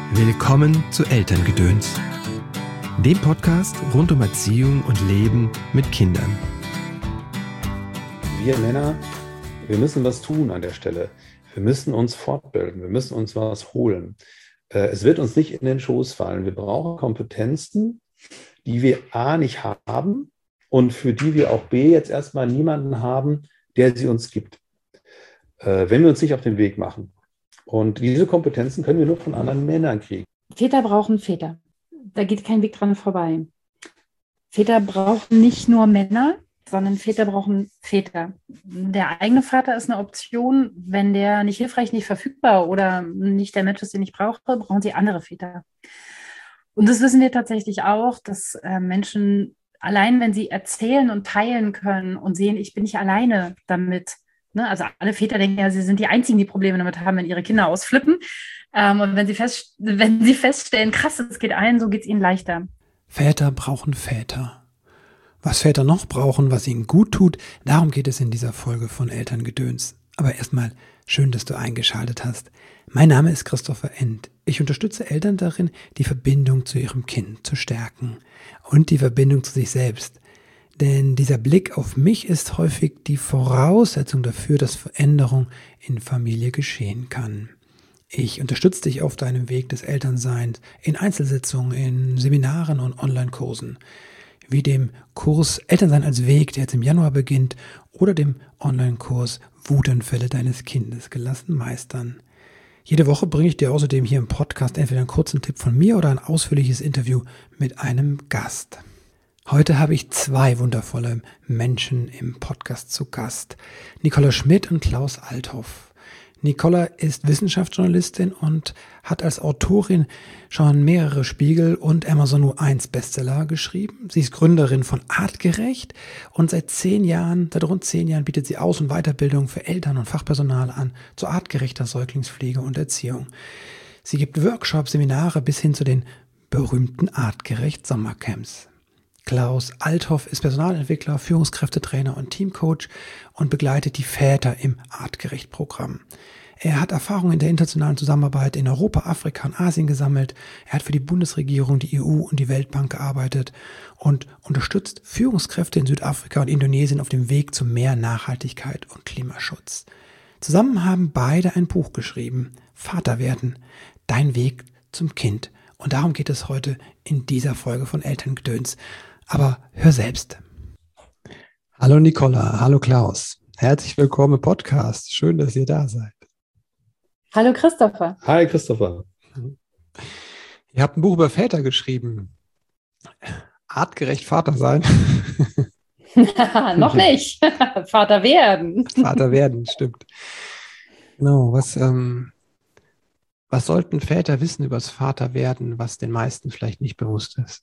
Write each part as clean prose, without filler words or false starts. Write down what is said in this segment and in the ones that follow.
Willkommen zu Elterngedöns, dem Podcast rund um Erziehung und Leben mit Kindern. Wir Männer, wir müssen was tun an der Stelle. Wir müssen uns fortbilden, wir müssen uns was holen. Es wird uns nicht in den Schoß fallen. Wir brauchen Kompetenzen, die wir A nicht haben und für die wir auch B jetzt erstmal niemanden haben, der sie uns gibt, wenn wir uns nicht auf den Weg machen. Und diese Kompetenzen können wir nur von anderen Männern kriegen. Väter brauchen Väter. Da geht kein Weg dran vorbei. Väter brauchen nicht nur Männer, sondern Väter brauchen Väter. Der eigene Vater ist eine Option. Wenn der nicht hilfreich, nicht verfügbar oder nicht der Mensch ist, den ich brauche, brauchen sie andere Väter. Und das wissen wir tatsächlich auch, dass Menschen allein, wenn sie erzählen und teilen können und sehen, ich bin nicht alleine damit. Ne? Also alle Väter denken ja, sie sind die Einzigen, die Probleme damit haben, wenn ihre Kinder ausflippen. Und wenn sie feststellen, krass, es geht allen, so geht es ihnen leichter. Väter brauchen Väter. Was Väter noch brauchen, was ihnen gut tut, darum geht es in dieser Folge von Elterngedöns. Aber erstmal schön, dass du eingeschaltet hast. Mein Name ist Christopher End. Ich unterstütze Eltern darin, die Verbindung zu ihrem Kind zu stärken und die Verbindung zu sich selbst. Denn dieser Blick auf mich ist häufig die Voraussetzung dafür, dass Veränderung in Familie geschehen kann. Ich unterstütze dich auf deinem Weg des Elternseins in Einzelsitzungen, in Seminaren und Online-Kursen, wie dem Kurs Elternsein als Weg, der jetzt im Januar beginnt, oder dem Online-Kurs Wutanfälle deines Kindes gelassen meistern. Jede Woche bringe ich dir außerdem hier im Podcast entweder einen kurzen Tipp von mir oder ein ausführliches Interview mit einem Gast. Heute habe ich zwei wundervolle Menschen im Podcast zu Gast, Nicola Schmidt und Klaus Althoff. Nicola ist Wissenschaftsjournalistin und hat als Autorin schon mehrere Spiegel- und Amazon U1 Bestseller geschrieben. Sie ist Gründerin von Artgerecht und seit rund 10 Jahren bietet sie Aus- und Weiterbildung für Eltern und Fachpersonal an zu artgerechter Säuglingspflege und Erziehung. Sie gibt Workshops, Seminare bis hin zu den berühmten Artgerecht Sommercamps. Klaus Althoff ist Personalentwickler, Führungskräftetrainer und Teamcoach und begleitet die Väter im Artgerecht-Programm. Er hat Erfahrung in der internationalen Zusammenarbeit in Europa, Afrika und Asien gesammelt. Er hat für die Bundesregierung, die EU und die Weltbank gearbeitet und unterstützt Führungskräfte in Südafrika und Indonesien auf dem Weg zu mehr Nachhaltigkeit und Klimaschutz. Zusammen haben beide ein Buch geschrieben, Vater werden, dein Weg zum Kind. Und darum geht es heute in dieser Folge von Elterngedöns. Aber hör selbst. Hallo Nicola, hallo Klaus. Herzlich willkommen im Podcast. Schön, dass ihr da seid. Hallo Christopher. Hi Christopher. Ihr habt ein Buch über Väter geschrieben. Artgerecht Vater sein. Noch nicht. Vater werden. Vater werden, stimmt. Genau, was sollten Väter wissen über das Vaterwerden, was den meisten vielleicht nicht bewusst ist?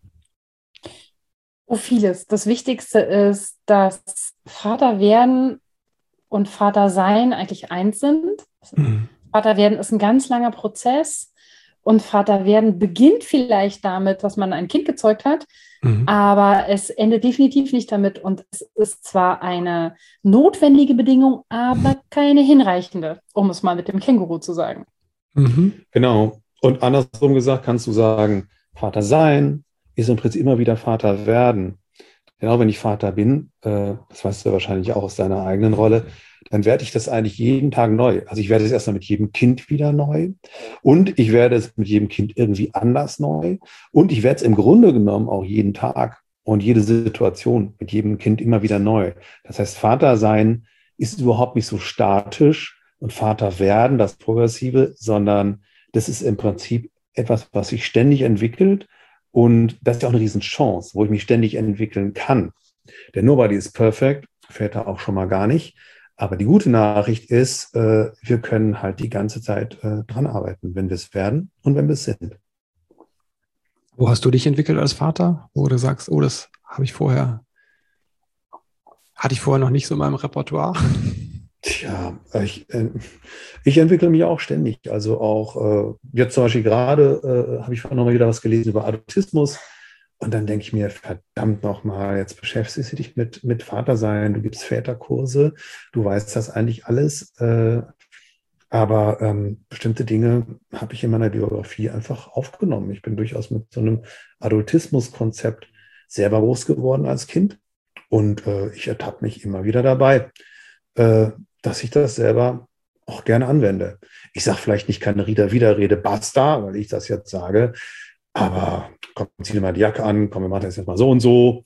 Oh, vieles. Das Wichtigste ist, dass Vater werden und Vater sein eigentlich eins sind. Mhm. Vater werden ist ein ganz langer Prozess und Vater werden beginnt vielleicht damit, dass man ein Kind gezeugt hat, aber es endet definitiv nicht damit und es ist zwar eine notwendige Bedingung, aber keine hinreichende, um es mal mit dem Känguru zu sagen. Mhm. Genau. Und andersrum gesagt kannst du sagen, Vater sein ist im Prinzip immer wieder Vater werden. Genau, wenn ich Vater bin, das weißt du wahrscheinlich auch aus deiner eigenen Rolle, dann werde ich das eigentlich jeden Tag neu. Also ich werde es erstmal mit jedem Kind wieder neu und ich werde es mit jedem Kind irgendwie anders neu und ich werde es im Grunde genommen auch jeden Tag und jede Situation mit jedem Kind immer wieder neu. Das heißt, Vater sein ist überhaupt nicht so statisch und Vater werden, das Progressive, sondern das ist im Prinzip etwas, was sich ständig entwickelt. Und das ist ja auch eine Riesenchance, wo ich mich ständig entwickeln kann. Denn nobody is perfect, Väter auch schon mal gar nicht. Aber die gute Nachricht ist, wir können halt die ganze Zeit dran arbeiten, wenn wir es werden und wenn wir es sind. Wo hast du dich entwickelt als Vater? Wo du sagst, oh, das hatte ich vorher noch nicht so in meinem Repertoire? Tja, ich entwickle mich auch ständig. Also auch jetzt zum Beispiel gerade habe ich noch mal wieder was gelesen über Adoptismus. Und dann denke ich mir, verdammt nochmal, jetzt beschäftigst du dich mit Vatersein, du gibst Väterkurse, du weißt das eigentlich alles. Aber bestimmte Dinge habe ich in meiner Biografie einfach aufgenommen. Ich bin durchaus mit so einem Adultismus-Konzept selber groß geworden als Kind. Und ich ertappe mich immer wieder dabei, dass ich das selber auch gerne anwende. Ich sage vielleicht nicht keine Widerrede, basta, weil ich das jetzt sage. Aber komm, zieh dir mal die Jacke an, komm, wir machen das jetzt mal so und so.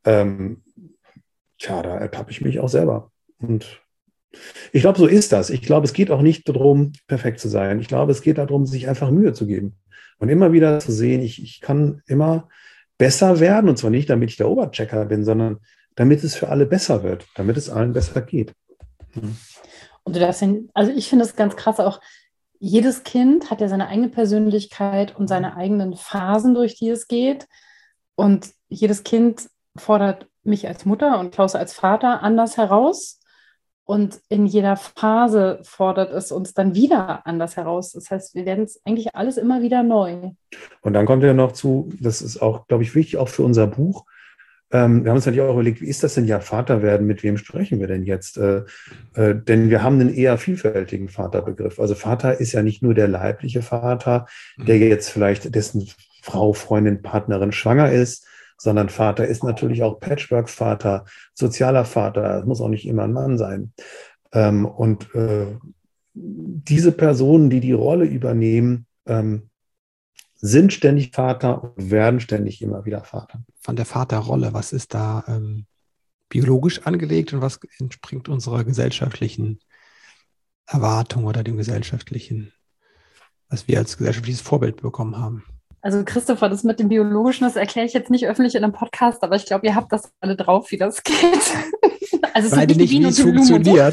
Da ertappe ich mich auch selber. Und ich glaube, so ist das. Ich glaube, es geht auch nicht darum, perfekt zu sein. Ich glaube, es geht darum, sich einfach Mühe zu geben und immer wieder zu sehen, ich kann immer besser werden. Und zwar nicht, damit ich der Oberchecker bin, sondern damit es für alle besser wird, damit es allen besser geht. Und du darfst also ich finde es ganz krass auch, jedes Kind hat ja seine eigene Persönlichkeit und seine eigenen Phasen, durch die es geht. Und jedes Kind fordert mich als Mutter und Klaus als Vater anders heraus. Und in jeder Phase fordert es uns dann wieder anders heraus. Das heißt, wir werden es eigentlich alles immer wieder neu. Und dann kommt ja noch zu, das ist auch, glaube ich, wichtig, auch für unser Buch. Wir haben uns natürlich auch überlegt, wie ist das denn ja Vater werden, mit wem sprechen wir denn jetzt? Denn wir haben einen eher vielfältigen Vaterbegriff. Also Vater ist ja nicht nur der leibliche Vater, der jetzt vielleicht dessen Frau, Freundin, Partnerin schwanger ist, sondern Vater ist natürlich auch Patchwork-Vater, sozialer Vater, es muss auch nicht immer ein Mann sein. Und diese Personen, die die Rolle übernehmen, sind ständig Vater und werden ständig immer wieder Vater. Von der Vaterrolle, was ist da biologisch angelegt und was entspringt unserer gesellschaftlichen Erwartung oder dem gesellschaftlichen, was wir als gesellschaftliches Vorbild bekommen haben? Also Christopher, das mit dem Biologischen, das erkläre ich jetzt nicht öffentlich in einem Podcast, aber ich glaube, ihr habt das alle drauf, wie das geht. Also es Beide sind nicht nicht, wie es funktioniert.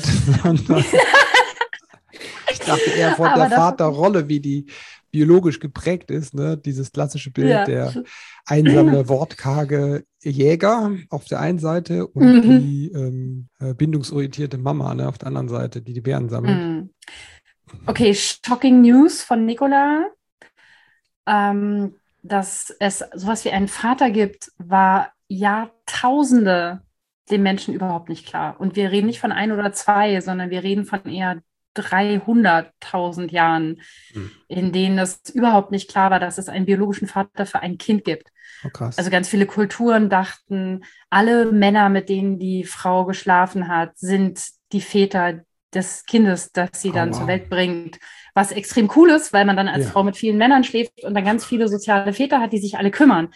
Ich dachte eher von der Vaterrolle, wie die biologisch geprägt ist, ne? Dieses klassische Bild, der einsame, wortkarge Jäger auf der einen Seite und die bindungsorientierte Mama, ne, auf der anderen Seite, die Bären sammelt. Okay, shocking News von Nicola. Dass es sowas wie einen Vater gibt, war Jahrtausende den Menschen überhaupt nicht klar. Und wir reden nicht von 1 oder 2, sondern wir reden von eher 300.000 Jahren, in denen es überhaupt nicht klar war, dass es einen biologischen Vater für ein Kind gibt. Oh, krass. Also ganz viele Kulturen dachten, alle Männer, mit denen die Frau geschlafen hat, sind die Väter des Kindes, das sie dann zur Welt bringt. Was extrem cool ist, weil man dann als Frau mit vielen Männern schläft und dann ganz viele soziale Väter hat, die sich alle kümmern.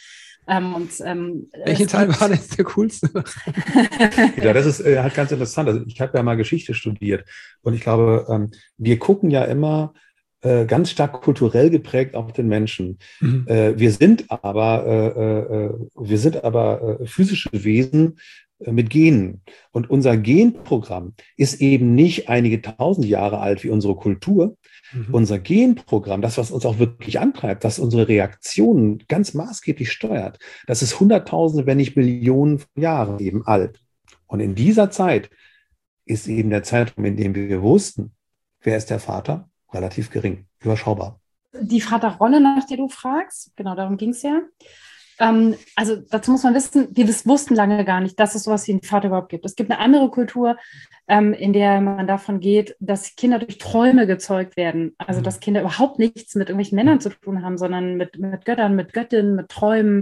Welchen Teil war denn der coolste? Ja, das ist halt ganz interessant. Also ich habe ja mal Geschichte studiert und ich glaube, wir gucken ja immer ganz stark kulturell geprägt auf den Menschen. Wir sind aber physische Wesen mit Genen. Und unser Genprogramm ist eben nicht einige tausend Jahre alt wie unsere Kultur. Unser Genprogramm, das, was uns auch wirklich antreibt, das unsere Reaktionen ganz maßgeblich steuert, das ist Hunderttausende, wenn nicht Millionen Jahre eben alt. Und in dieser Zeit ist eben der Zeitraum, in dem wir wussten, wer ist der Vater, relativ gering, überschaubar. Die Vaterrolle, nach der du fragst, genau darum ging es ja. Also dazu muss man wissen, wir wussten lange gar nicht, dass es sowas wie einen Vater überhaupt gibt. Es gibt eine andere Kultur, in der man davon geht, dass Kinder durch Träume gezeugt werden. Also dass Kinder überhaupt nichts mit irgendwelchen Männern zu tun haben, sondern mit Göttern, mit Göttinnen, mit Träumen,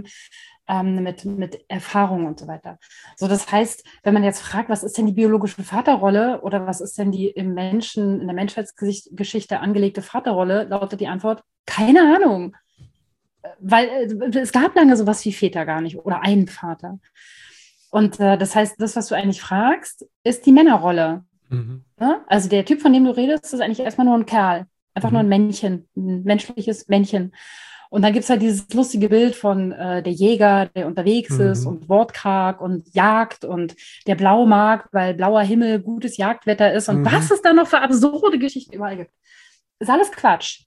mit Erfahrungen und so weiter. So, das heißt, wenn man jetzt fragt, was ist denn die biologische Vaterrolle oder was ist denn die in der Menschheitsgeschichte angelegte Vaterrolle, lautet die Antwort, keine Ahnung. Weil es gab lange sowas wie Väter gar nicht oder einen Vater. Und das heißt, das, was du eigentlich fragst, ist die Männerrolle. Ja? Also der Typ, von dem du redest, ist eigentlich erstmal nur ein Kerl. Einfach nur ein Männchen, ein menschliches Männchen. Und dann gibt es halt dieses lustige Bild von der Jäger, der unterwegs ist und wortkarg und jagt und der blau mag, weil blauer Himmel gutes Jagdwetter ist. Und was es da noch für absurde Geschichten überall gibt. Ist alles Quatsch.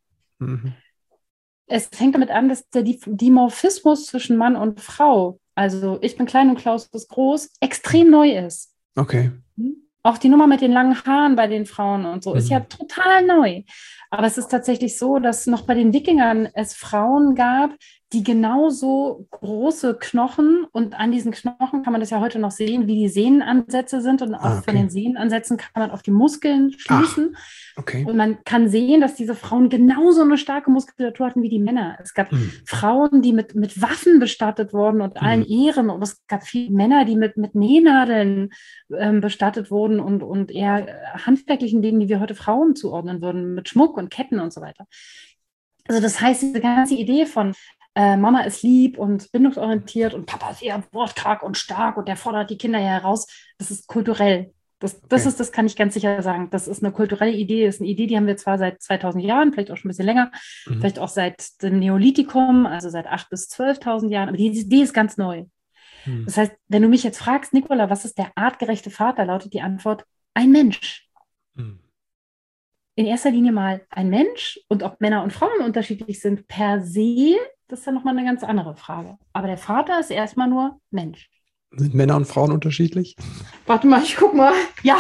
Es fängt damit an, dass der Dimorphismus zwischen Mann und Frau, also ich bin klein und Klaus ist groß, extrem neu ist. Okay. Auch die Nummer mit den langen Haaren bei den Frauen und so ist ja total neu. Aber es ist tatsächlich so, dass noch bei den Wikingern es Frauen gab, die genauso große Knochen, und an diesen Knochen kann man das ja heute noch sehen, wie die Sehnenansätze sind, und auch von den Sehnenansätzen kann man auf die Muskeln schließen. Okay. Und man kann sehen, dass diese Frauen genauso eine starke Muskulatur hatten wie die Männer. Es gab Frauen, die mit Waffen bestattet wurden und allen Ehren, und es gab viele Männer, die mit Nähnadeln bestattet wurden und eher handwerklichen Dingen, die wir heute Frauen zuordnen würden, mit Schmuck und Ketten und so weiter. Also das heißt, diese ganze Idee von Mama ist lieb und bindungsorientiert und Papa ist eher wortkarg und stark und der fordert die Kinder ja heraus, das ist kulturell. Das kann ich ganz sicher sagen. Das ist eine kulturelle Idee, das ist eine Idee, die haben wir zwar seit 2000 Jahren, vielleicht auch schon ein bisschen länger, vielleicht auch seit dem Neolithikum, also seit 8.000 bis 12.000 Jahren, aber die Idee ist ganz neu. Das heißt, wenn du mich jetzt fragst, Nicola, was ist der artgerechte Vater, lautet die Antwort, ein Mensch. In erster Linie mal ein Mensch, und ob Männer und Frauen unterschiedlich sind per se, das ist dann nochmal eine ganz andere Frage. Aber der Vater ist erstmal nur Mensch. Sind Männer und Frauen unterschiedlich? Warte mal, ich guck mal. Ja.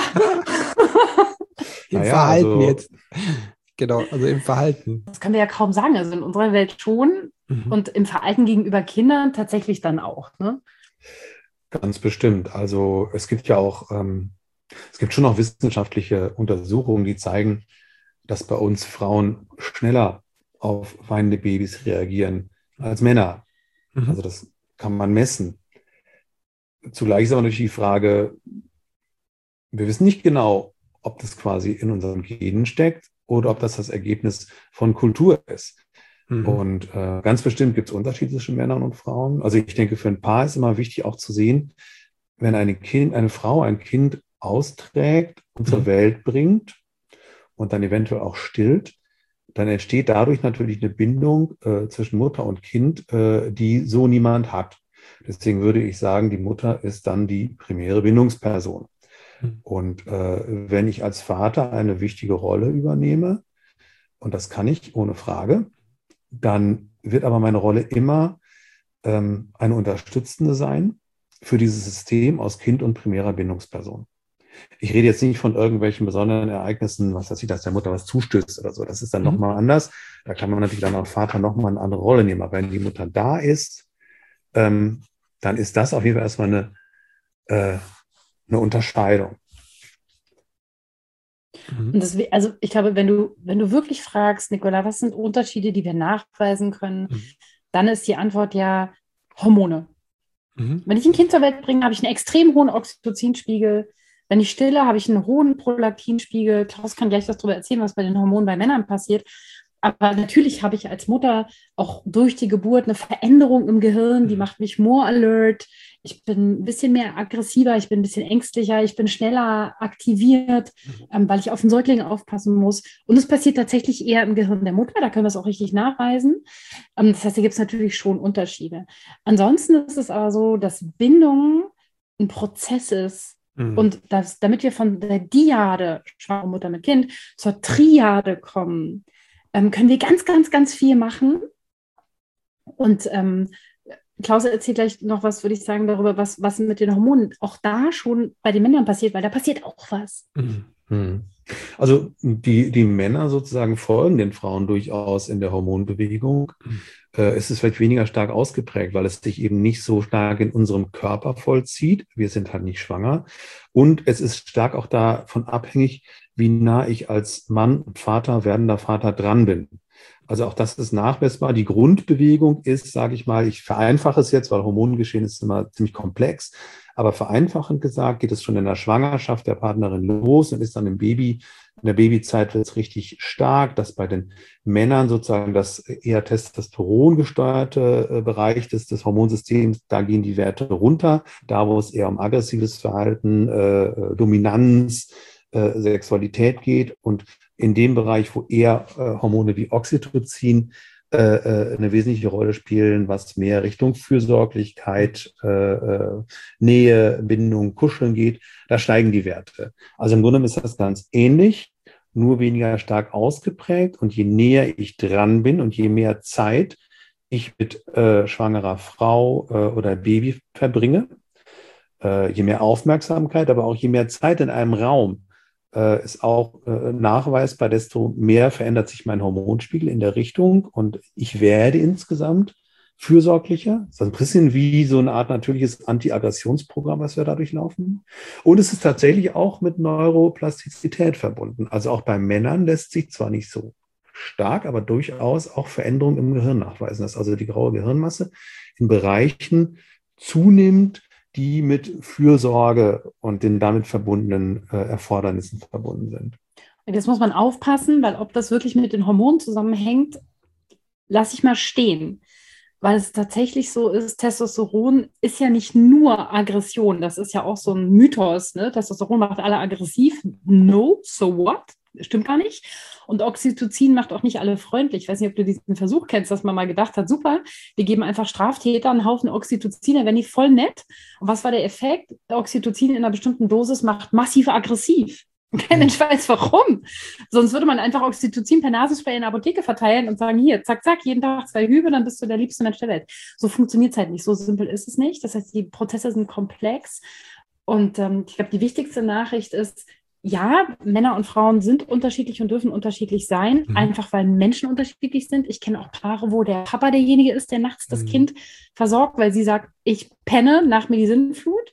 Im Verhalten jetzt. Genau, also im Verhalten. Das können wir ja kaum sagen. Also in unserer Welt schon und im Verhalten gegenüber Kindern tatsächlich dann auch. Ne? Ganz bestimmt. Also es gibt ja auch, es gibt schon auch wissenschaftliche Untersuchungen, die zeigen, dass bei uns Frauen schneller auf weinende Babys reagieren als Männer. Also das kann man messen. Zugleich ist aber natürlich die Frage, wir wissen nicht genau, ob das quasi in unseren Genen steckt oder ob das Ergebnis von Kultur ist. Und ganz bestimmt gibt es Unterschiede zwischen Männern und Frauen. Also ich denke, für ein Paar ist immer wichtig auch zu sehen, wenn eine Frau ein Kind austrägt und zur Welt bringt und dann eventuell auch stillt, dann entsteht dadurch natürlich eine Bindung zwischen Mutter und Kind, die so niemand hat. Deswegen würde ich sagen, die Mutter ist dann die primäre Bindungsperson. Und wenn ich als Vater eine wichtige Rolle übernehme, und das kann ich ohne Frage, dann wird aber meine Rolle immer eine unterstützende sein für dieses System aus Kind und primärer Bindungsperson. Ich rede jetzt nicht von irgendwelchen besonderen Ereignissen, was weiß ich, dass der Mutter was zustößt oder so. Das ist dann nochmal anders. Da kann man natürlich dann als Vater nochmal eine andere Rolle nehmen. Aber wenn die Mutter da ist, dann ist das auf jeden Fall erstmal eine Unterscheidung. Und das, also ich glaube, wenn du wirklich fragst, Nicola, was sind Unterschiede, die wir nachweisen können, dann ist die Antwort ja Hormone. Wenn ich ein Kind zur Welt bringe, habe ich einen extrem hohen Oxytocinspiegel. Wenn ich stille, habe ich einen hohen Prolaktinspiegel. Klaus kann gleich was darüber erzählen, was bei den Hormonen bei Männern passiert. Aber natürlich habe ich als Mutter auch durch die Geburt eine Veränderung im Gehirn, die macht mich more alert. Ich bin ein bisschen mehr aggressiver, ich bin ein bisschen ängstlicher, ich bin schneller aktiviert, weil ich auf den Säugling aufpassen muss. Und es passiert tatsächlich eher im Gehirn der Mutter, da können wir es auch richtig nachweisen. Das heißt, da gibt es natürlich schon Unterschiede. Ansonsten ist es aber so, dass Bindung ein Prozess ist. Und damit wir von der Dyade, schwangere Mutter mit Kind, zur Triade kommen, können wir ganz, ganz, ganz viel machen. Und Klaus erzählt gleich noch was, würde ich sagen, darüber, was mit den Hormonen auch da schon bei den Männern passiert, weil da passiert auch was. Also die Männer sozusagen folgen den Frauen durchaus in der Hormonbewegung. Es ist vielleicht weniger stark ausgeprägt, weil es sich eben nicht so stark in unserem Körper vollzieht. Wir sind halt nicht schwanger. Und es ist stark auch davon abhängig, wie nah ich als Mann und Vater, werdender Vater dran bin. Also auch das ist nachweisbar. Die Grundbewegung ist, sage ich mal, ich vereinfache es jetzt, weil Hormongeschehen ist immer ziemlich komplex, aber vereinfachend gesagt geht es schon in der Schwangerschaft der Partnerin los und ist dann im Baby, in der Babyzeit wird es richtig stark, dass bei den Männern sozusagen das eher Testosteron gesteuerte Bereich des Hormonsystems, da gehen die Werte runter, da wo es eher um aggressives Verhalten, Dominanz, Sexualität geht und in dem Bereich, wo eher Hormone wie Oxytocin eine wesentliche Rolle spielen, was mehr Richtung Fürsorglichkeit, Nähe, Bindung, Kuscheln geht, da steigen die Werte. Also im Grunde ist das ganz ähnlich, nur weniger stark ausgeprägt und je näher ich dran bin und je mehr Zeit ich mit schwangerer Frau oder Baby verbringe, je mehr Aufmerksamkeit, aber auch je mehr Zeit in einem Raum, ist auch nachweisbar, desto mehr verändert sich mein Hormonspiegel in der Richtung und ich werde insgesamt fürsorglicher. Das ist ein bisschen wie so eine Art natürliches Anti-Aggressionsprogramm, was wir dadurch laufen. Und es ist tatsächlich auch mit Neuroplastizität verbunden. Also auch bei Männern lässt sich zwar nicht so stark, aber durchaus auch Veränderungen im Gehirn nachweisen, dass also die graue Gehirnmasse in Bereichen zunimmt, die mit Fürsorge und den damit verbundenen Erfordernissen verbunden sind. Jetzt muss man aufpassen, weil ob das wirklich mit den Hormonen zusammenhängt, lasse ich mal stehen. Weil es tatsächlich so ist, Testosteron ist ja nicht nur Aggression, das ist ja auch so ein Mythos, ne? Testosteron macht alle aggressiv. No, so what? Stimmt gar nicht. Und Oxytocin macht auch nicht alle freundlich. Ich weiß nicht, ob du diesen Versuch kennst, dass man mal gedacht hat, super, wir geben einfach Straftätern einen Haufen Oxytocin, dann werden die voll nett. Und was war der Effekt? Oxytocin in einer bestimmten Dosis macht massiv aggressiv. Kein Mensch weiß warum. Sonst würde man einfach Oxytocin per Nasenspray in der Apotheke verteilen und sagen, hier, zack, zack, jeden Tag 2 Hübe, dann bist du der liebste Mensch der Welt. So funktioniert es halt nicht. So simpel ist es nicht. Das heißt, die Prozesse sind komplex. Und ich glaube, die wichtigste Nachricht ist, ja, Männer und Frauen sind unterschiedlich und dürfen unterschiedlich sein, einfach weil Menschen unterschiedlich sind. Ich kenne auch Paare, wo der Papa derjenige ist, der nachts das Kind versorgt, weil sie sagt, ich penne, nach mir die Sinnflut.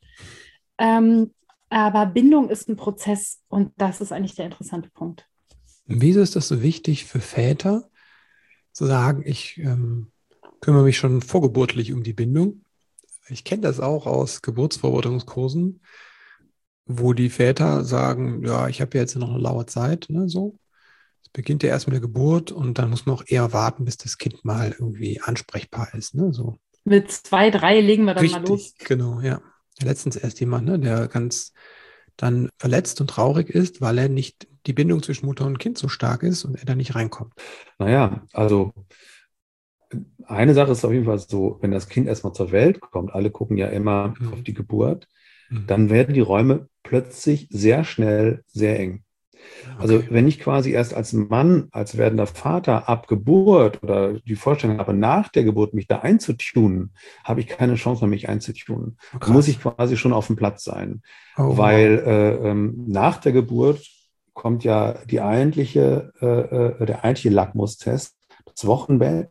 Aber Bindung ist ein Prozess und das ist eigentlich der interessante Punkt. Wieso ist das so wichtig für Väter, zu sagen, ich kümmere mich schon vorgeburtlich um die Bindung? Ich kenne das auch aus Geburtsvorbereitungskursen, wo die Väter sagen, ja, ich habe ja jetzt noch eine laue Zeit, ne, so. Es beginnt ja erst mit der Geburt und dann muss man auch eher warten, bis das Kind mal irgendwie ansprechbar ist, ne, so. Mit 2, 3 legen wir dann Richtig, mal los. Genau, ja. Letztens erst jemand, ne, der ganz dann verletzt und traurig ist, weil er nicht die Bindung zwischen Mutter und Kind so stark ist und er da nicht reinkommt. Naja, also eine Sache ist auf jeden Fall so, wenn das Kind erstmal zur Welt kommt, alle gucken ja immer auf die Geburt, dann werden die Räume plötzlich sehr schnell sehr eng. Also wenn ich quasi erst als Mann, als werdender Vater ab Geburt oder die Vorstellung habe, nach der Geburt mich da einzutunen, habe ich keine Chance mehr, mich einzutunen. Da muss ich quasi schon auf dem Platz sein. Weil nach der Geburt kommt ja der eigentliche Lackmustest, das Wochenbett.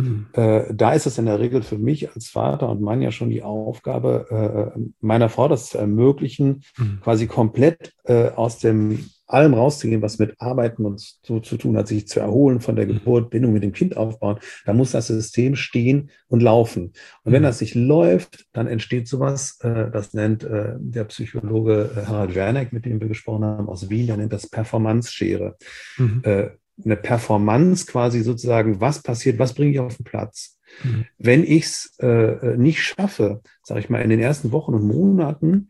Da ist es in der Regel für mich als Vater und Mann ja schon die Aufgabe meiner Frau, das zu ermöglichen, quasi komplett aus dem allem rauszugehen, was mit Arbeiten und so zu tun hat, sich zu erholen von der Geburt, Bindung mit dem Kind aufbauen. Da muss das System stehen und laufen. Und wenn das nicht läuft, dann entsteht sowas, das nennt der Psychologe Harald Werneck, mit dem wir gesprochen haben, aus Wien, der nennt das Performance-Schere. Eine Performance quasi sozusagen, was passiert, was bringe ich auf den Platz. Wenn ich es nicht schaffe, sage ich mal, in den ersten Wochen und Monaten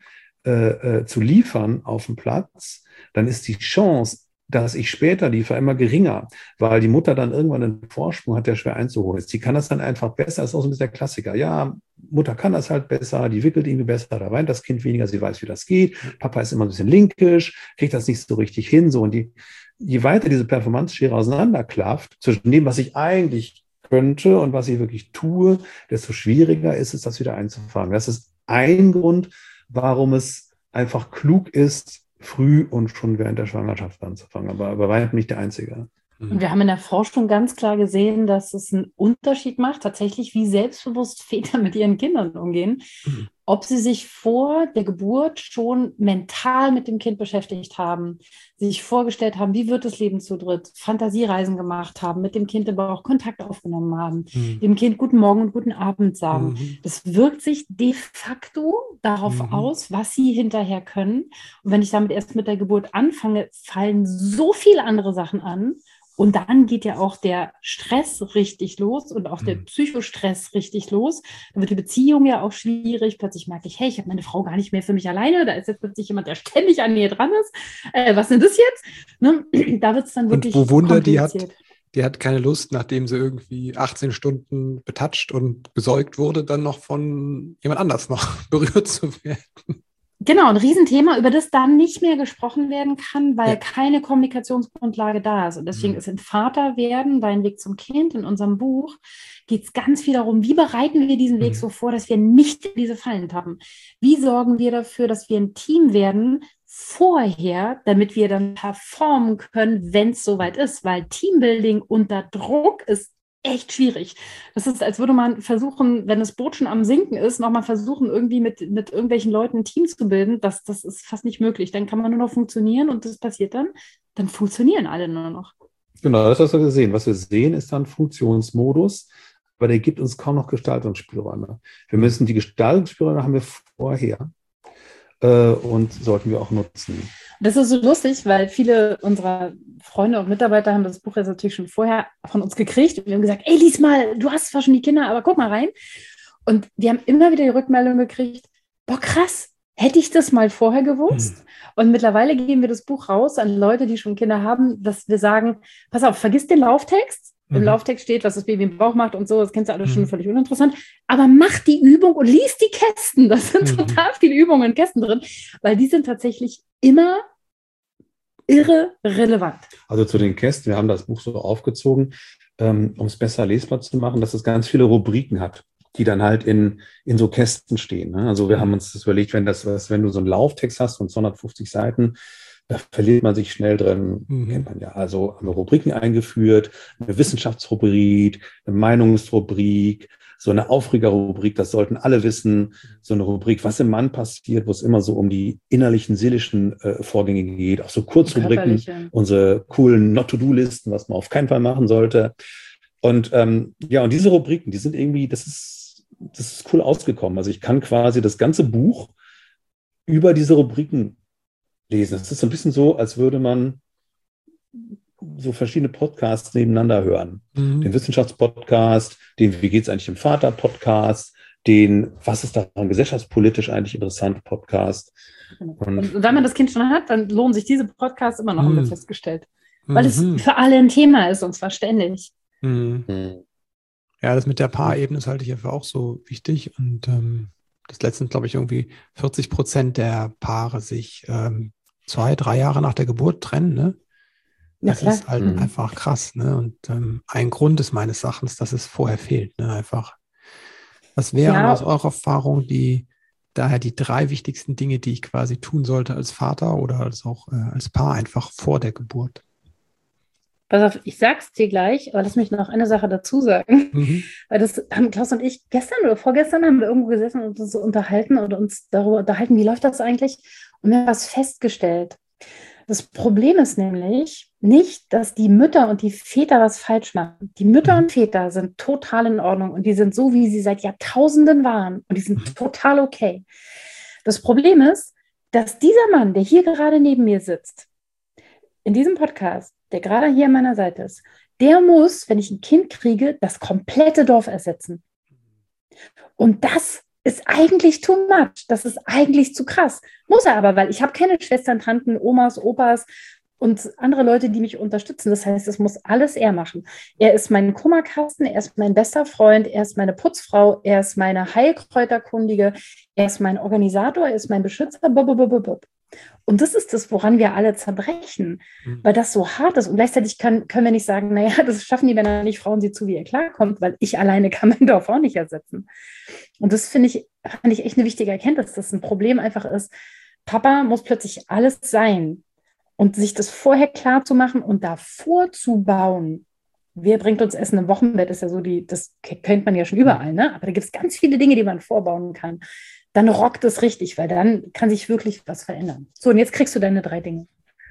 zu liefern auf dem Platz, dann ist die Chance, dass ich später liefere, immer geringer, weil die Mutter dann irgendwann einen Vorsprung hat, der schwer einzuholen ist. Die kann das dann einfach besser, das ist auch so ein bisschen der Klassiker. Ja, Mutter kann das halt besser, die wickelt irgendwie besser, da weint das Kind weniger, sie weiß, wie das geht. Papa ist immer ein bisschen linkisch, kriegt das nicht so richtig hin. So. Und je weiter diese Performance-Schere auseinanderklafft, zwischen dem, was ich eigentlich könnte und was ich wirklich tue, desto schwieriger ist es, das wieder einzufangen. Das ist ein Grund, warum es einfach klug ist, früh und schon während der Schwangerschaft anzufangen, aber bei weitem nicht der einzige. Und wir haben in der Forschung ganz klar gesehen, dass es einen Unterschied macht, tatsächlich, wie selbstbewusst Väter mit ihren Kindern umgehen, ob sie sich vor der Geburt schon mental mit dem Kind beschäftigt haben, sich vorgestellt haben, wie wird das Leben zu dritt, Fantasiereisen gemacht haben, mit dem Kind aber auch Kontakt aufgenommen haben, dem Kind guten Morgen und guten Abend sagen. Das wirkt sich de facto darauf aus, was sie hinterher können. Und wenn ich damit erst mit der Geburt anfange, fallen so viele andere Sachen an. Und dann geht ja auch der Stress richtig los und auch der Psychostress richtig los. Dann wird die Beziehung ja auch schwierig. Plötzlich merke ich, hey, ich habe meine Frau gar nicht mehr für mich alleine. Da ist jetzt plötzlich jemand, der ständig an ihr dran ist. Was ist das jetzt? Ne? Da wird es dann wirklich und wo Wunder, kompliziert. Die hat keine Lust, nachdem sie irgendwie 18 Stunden betatscht und besäugt wurde, dann noch von jemand anders noch berührt zu werden. Genau, ein Riesenthema, über das dann nicht mehr gesprochen werden kann, weil keine Kommunikationsgrundlage da ist. Und deswegen ist im Vaterwerden, Dein Weg zum Kind, in unserem Buch, geht es ganz viel darum, wie bereiten wir diesen Weg so vor, dass wir nicht diese Fallen tappen. Wie sorgen wir dafür, dass wir ein Team werden vorher, damit wir dann performen können, wenn es soweit ist. Weil Teambuilding unter Druck ist echt schwierig. Das ist, als würde man versuchen, wenn das Boot schon am Sinken ist, nochmal versuchen, irgendwie mit irgendwelchen Leuten ein Team zu bilden. Das ist fast nicht möglich. Dann kann man nur noch funktionieren und das passiert dann funktionieren alle nur noch. Genau, das hast du gesehen. Was wir sehen, ist dann Funktionsmodus, aber der gibt uns kaum noch Gestaltungsspielräume. Wir müssen die Gestaltungsspielräume haben wir vorher und sollten wir auch nutzen. Das ist so lustig, weil viele unserer Freunde und Mitarbeiter haben das Buch jetzt natürlich schon vorher von uns gekriegt. Und wir haben gesagt, ey, lies mal, du hast zwar schon die Kinder, aber guck mal rein. Und wir haben immer wieder die Rückmeldung gekriegt, boah, krass, hätte ich das mal vorher gewusst? Und mittlerweile geben wir das Buch raus an Leute, die schon Kinder haben, dass wir sagen, pass auf, vergiss den Lauftext. Im Lauftext steht, was das Baby im Bauch macht und so, das kennst du alles schon, völlig uninteressant. Aber mach die Übung und lies die Kästen. Das sind total viele Übungen und Kästen drin, weil die sind tatsächlich immer irre relevant. Also zu den Kästen, wir haben das Buch so aufgezogen, um es besser lesbar zu machen, dass es ganz viele Rubriken hat, die dann halt in so Kästen stehen. Ne? Also wir haben uns das überlegt, wenn du so einen Lauftext hast von 250 Seiten, da verliert man sich schnell drin, kennt man ja. Also haben wir Rubriken eingeführt, eine Wissenschaftsrubrik, eine Meinungsrubrik, so eine Aufregerrubrik, das sollten alle wissen, so eine Rubrik, was im Mann passiert, wo es immer so um die innerlichen, seelischen Vorgänge geht, auch so Kurzrubriken, unsere coolen Not-to-Do-Listen, was man auf keinen Fall machen sollte. Und und diese Rubriken, die sind irgendwie, das ist cool ausgekommen. Also ich kann quasi das ganze Buch über diese Rubriken lesen. Es ist so ein bisschen so, als würde man so verschiedene Podcasts nebeneinander hören. Den Wissenschaftspodcast, den Wie geht's eigentlich dem Vater-Podcast, den Was ist daran gesellschaftspolitisch eigentlich interessant Podcast. Und wenn man das Kind schon hat, dann lohnen sich diese Podcasts immer noch, haben wir festgestellt. Weil es für alle ein Thema ist und zwar ständig. Ja, das mit der Paarebene ist halt einfach auch so wichtig und das letztens, glaube ich, irgendwie 40% der Paare sich 2-3 Jahre nach der Geburt trennen, ne? Das ist halt einfach krass, ne? Und ein Grund ist meines Erachtens, dass es vorher fehlt, ne? Einfach. Was wären aus eurer Erfahrung daher die 3 wichtigsten Dinge, die ich quasi tun sollte als Vater oder als Paar einfach vor der Geburt? Pass auf, ich sag's dir gleich, aber lass mich noch eine Sache dazu sagen. Weil das haben Klaus und ich gestern oder vorgestern haben wir irgendwo gesessen und uns so unterhalten oder uns darüber unterhalten, wie läuft das eigentlich? Und wir haben was festgestellt. Das Problem ist nämlich nicht, dass die Mütter und die Väter was falsch machen. Die Mütter und Väter sind total in Ordnung und die sind so, wie sie seit Jahrtausenden waren und die sind total okay. Das Problem ist, dass dieser Mann, der hier gerade neben mir sitzt, in diesem Podcast, der gerade hier an meiner Seite ist, der muss, wenn ich ein Kind kriege, das komplette Dorf ersetzen. Und das ist eigentlich too much. Das ist eigentlich zu krass. Muss er aber, weil ich habe keine Schwestern, Tanten, Omas, Opas und andere Leute, die mich unterstützen. Das heißt, das muss alles er machen. Er ist mein Kummerkasten, er ist mein bester Freund, er ist meine Putzfrau, er ist meine Heilkräuterkundige, er ist mein Organisator, er ist mein Beschützer. Und das ist das, woran wir alle zerbrechen, weil das so hart ist. Und gleichzeitig können wir nicht sagen, naja, das schaffen die Männer nicht, Frauen sie zu, wie ihr klarkommt, weil ich alleine kann mein Dorf auch nicht ersetzen. Und das fand ich echt eine wichtige Erkenntnis, dass ein Problem einfach ist, Papa muss plötzlich alles sein und sich das vorher klar zu machen und davor zu bauen. Wer bringt uns Essen im Wochenbett, ist ja so, das kennt man ja schon überall, ne? Aber da gibt es ganz viele Dinge, die man vorbauen kann. Dann rockt es richtig, weil dann kann sich wirklich was verändern. So, und jetzt kriegst du deine 3 Dinge.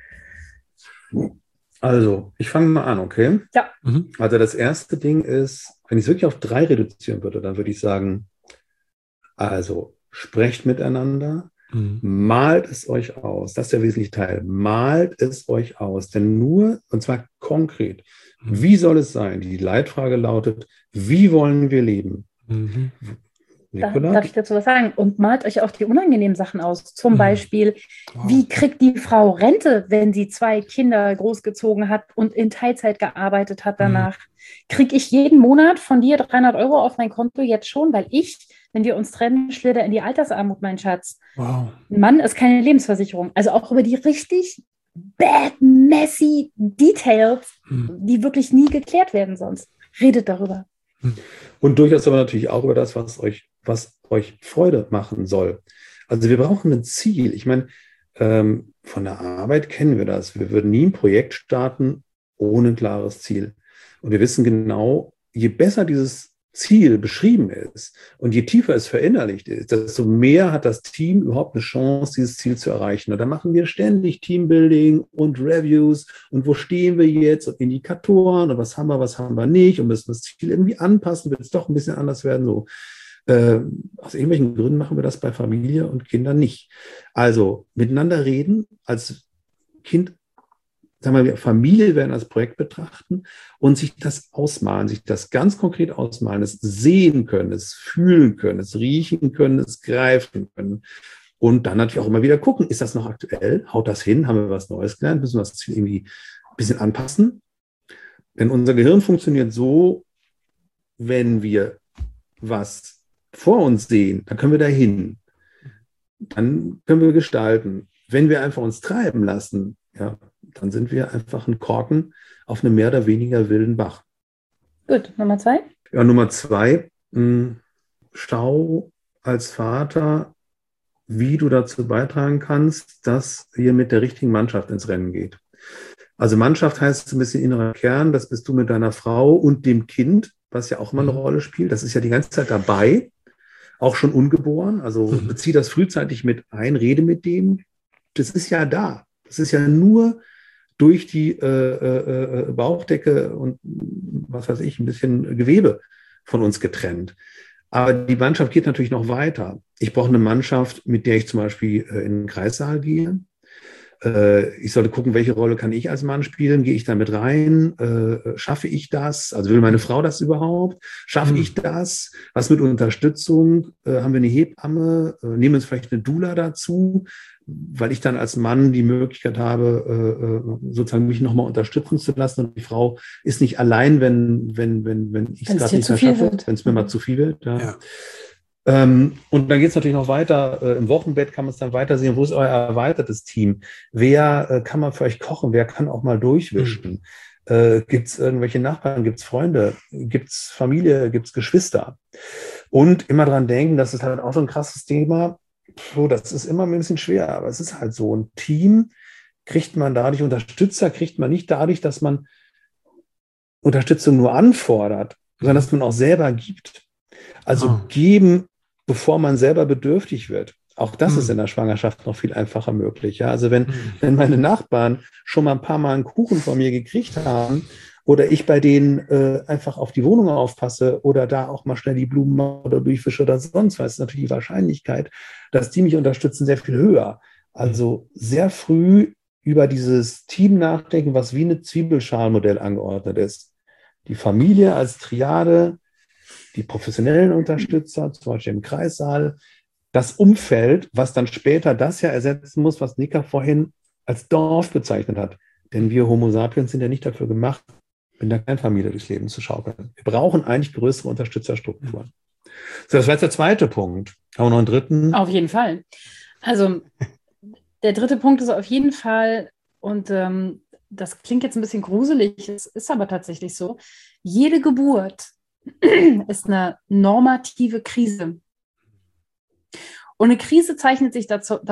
Also, ich fange mal an, okay? Ja. Also das erste Ding ist, wenn ich es wirklich auf 3 reduzieren würde, dann würde ich sagen, also sprecht miteinander, malt es euch aus. Das ist der wesentliche Teil. Malt es euch aus. Denn und zwar konkret, wie soll es sein? Die Leitfrage lautet, wie wollen wir leben? Darf ich dazu was sagen? Und malt euch auch die unangenehmen Sachen aus. Zum Beispiel, wie kriegt die Frau Rente, wenn sie 2 Kinder großgezogen hat und in Teilzeit gearbeitet hat danach? Kriege ich jeden Monat von dir 300 € auf mein Konto jetzt schon? Weil wenn wir uns trennen, schlitter in die Altersarmut, mein Schatz. Wow. Ein Mann ist keine Lebensversicherung. Also auch über die richtig bad, messy Details, die wirklich nie geklärt werden sonst. Redet darüber. Und durchaus aber natürlich auch über das, was euch Freude machen soll. Also wir brauchen ein Ziel. Ich meine, von der Arbeit kennen wir das. Wir würden nie ein Projekt starten ohne ein klares Ziel. Und wir wissen genau, je besser dieses Ziel beschrieben ist und je tiefer es verinnerlicht ist, desto mehr hat das Team überhaupt eine Chance, dieses Ziel zu erreichen. Und dann machen wir ständig Teambuilding und Reviews und wo stehen wir jetzt und Indikatoren und was haben wir nicht und müssen das Ziel irgendwie anpassen, wird es doch ein bisschen anders werden. So. Aus irgendwelchen Gründen machen wir das bei Familie und Kindern nicht. Also miteinander reden, als Kind, sagen wir, Familie werden als Projekt betrachten und sich das ausmalen, sich das ganz konkret ausmalen, es sehen können, es fühlen können, es riechen können, es greifen können. Und dann natürlich auch immer wieder gucken, ist das noch aktuell? Haut das hin? Haben wir was Neues gelernt? Müssen wir das Ziel irgendwie ein bisschen anpassen? Denn unser Gehirn funktioniert so, wenn wir was vor uns sehen, dann können wir da hin. Dann können wir gestalten. Wenn wir einfach uns treiben lassen, ja, dann sind wir einfach ein Korken auf einem mehr oder weniger wilden Bach. Gut, Nummer 2. Ja, Nummer 2, schau als Vater, wie du dazu beitragen kannst, dass ihr mit der richtigen Mannschaft ins Rennen geht. Also Mannschaft heißt ein bisschen innerer Kern, das bist du mit deiner Frau und dem Kind, was ja auch immer eine Rolle spielt. Das ist ja die ganze Zeit dabei, auch schon ungeboren. Also bezieh das frühzeitig mit ein, rede mit dem. Das ist ja da. Das ist ja nur durch die Bauchdecke und was weiß ich, ein bisschen Gewebe von uns getrennt. Aber die Mannschaft geht natürlich noch weiter. Ich brauche eine Mannschaft, mit der ich zum Beispiel in den Kreissaal gehe. Ich sollte gucken, welche Rolle kann ich als Mann spielen? Gehe ich da mit rein? Schaffe ich das? Also will meine Frau das überhaupt? Schaffe ich das? Was mit Unterstützung? Haben wir eine Hebamme? Nehmen wir uns vielleicht eine Doula dazu? Weil ich dann als Mann die Möglichkeit habe, sozusagen mich nochmal unterstützen zu lassen. Und die Frau ist nicht allein, wenn ich es gerade nicht mehr schaffe, wenn es mir mal zu viel wird. Ja. Ja. Und dann geht es natürlich noch weiter. Im Wochenbett kann man es dann weitersehen. Wo ist euer erweitertes Team? Wer kann mal für euch kochen? Wer kann auch mal durchwischen? Gibt es irgendwelche Nachbarn? Gibt es Freunde? Gibt es Familie? Gibt es Geschwister? Und immer dran denken, das ist halt auch so ein krasses Thema. So, das ist immer ein bisschen schwer, aber es ist halt so. Ein Team kriegt man dadurch, Unterstützer kriegt man nicht dadurch, dass man Unterstützung nur anfordert, sondern dass man auch selber gibt. Also geben, bevor man selber bedürftig wird. Auch das ist in der Schwangerschaft noch viel einfacher möglich. Ja? Also wenn meine Nachbarn schon mal ein paar Mal einen Kuchen von mir gekriegt haben oder ich bei denen einfach auf die Wohnung aufpasse oder da auch mal schnell die Blumen oder durchfische oder sonst was, ist natürlich die Wahrscheinlichkeit, dass die mich unterstützen, sehr viel höher. Also sehr früh über dieses Team nachdenken, was wie ein Zwiebelschalenmodell angeordnet ist. Die Familie als Triade, die professionellen Unterstützer, zum Beispiel im Kreissaal, das Umfeld, was dann später das ja ersetzen muss, was Nika vorhin als Dorf bezeichnet hat. Denn wir Homo sapiens sind ja nicht dafür gemacht, in der Kleinfamilie durchs Leben zu schaukeln. Wir brauchen eigentlich größere Unterstützerstrukturen. So, das war jetzt der zweite Punkt. Haben wir noch einen dritten? Auf jeden Fall. Also der dritte Punkt ist auf jeden Fall, und das klingt jetzt ein bisschen gruselig, es ist aber tatsächlich so, jede Geburt ist eine normative Krise. Und eine Krise zeichnet sich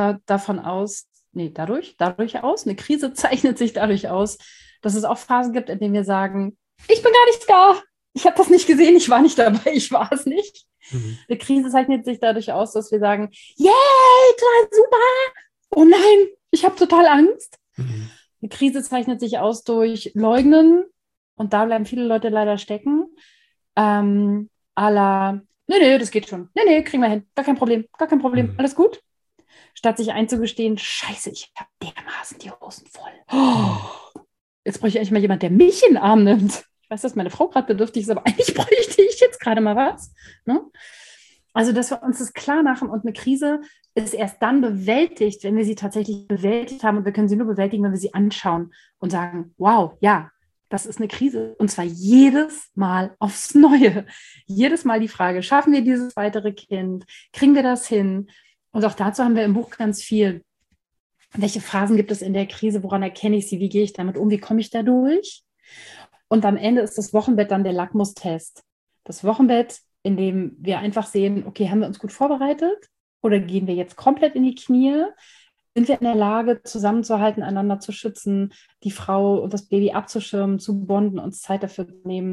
eine Krise zeichnet sich dadurch aus, dass es auch Phasen gibt, in denen wir sagen, ich bin gar nicht da, ich habe das nicht gesehen, ich war nicht dabei, ich war es nicht. Eine Krise zeichnet sich dadurch aus, dass wir sagen, yay, klar, super, oh nein, ich habe total Angst. Eine Krise zeichnet sich aus durch Leugnen und da bleiben viele Leute leider stecken. Nee, das geht schon. Nee, kriegen wir hin. Gar kein Problem, alles gut. Statt sich einzugestehen, scheiße, ich habe dermaßen die Hosen voll. Jetzt bräuchte ich eigentlich mal jemand, der mich in den Arm nimmt. Ich weiß, dass meine Frau gerade bedürftig ist, aber eigentlich bräuchte ich jetzt gerade mal was. Ne? Also, dass wir uns das klar machen und eine Krise ist erst dann bewältigt, wenn wir sie tatsächlich bewältigt haben und wir können sie nur bewältigen, wenn wir sie anschauen und sagen, wow, ja, das ist eine Krise und zwar jedes Mal aufs Neue. Jedes Mal die Frage, schaffen wir dieses weitere Kind? Kriegen wir das hin? Und auch dazu haben wir im Buch ganz viel. Welche Phasen gibt es in der Krise? Woran erkenne ich sie? Wie gehe ich damit um? Wie komme ich da durch? Und am Ende ist das Wochenbett dann der Lackmustest. Das Wochenbett, in dem wir einfach sehen, okay, haben wir uns gut vorbereitet? Oder gehen wir jetzt komplett in die Knie? Sind wir in der Lage, zusammenzuhalten, einander zu schützen, die Frau und das Baby abzuschirmen, zu bonden, uns Zeit dafür zu nehmen?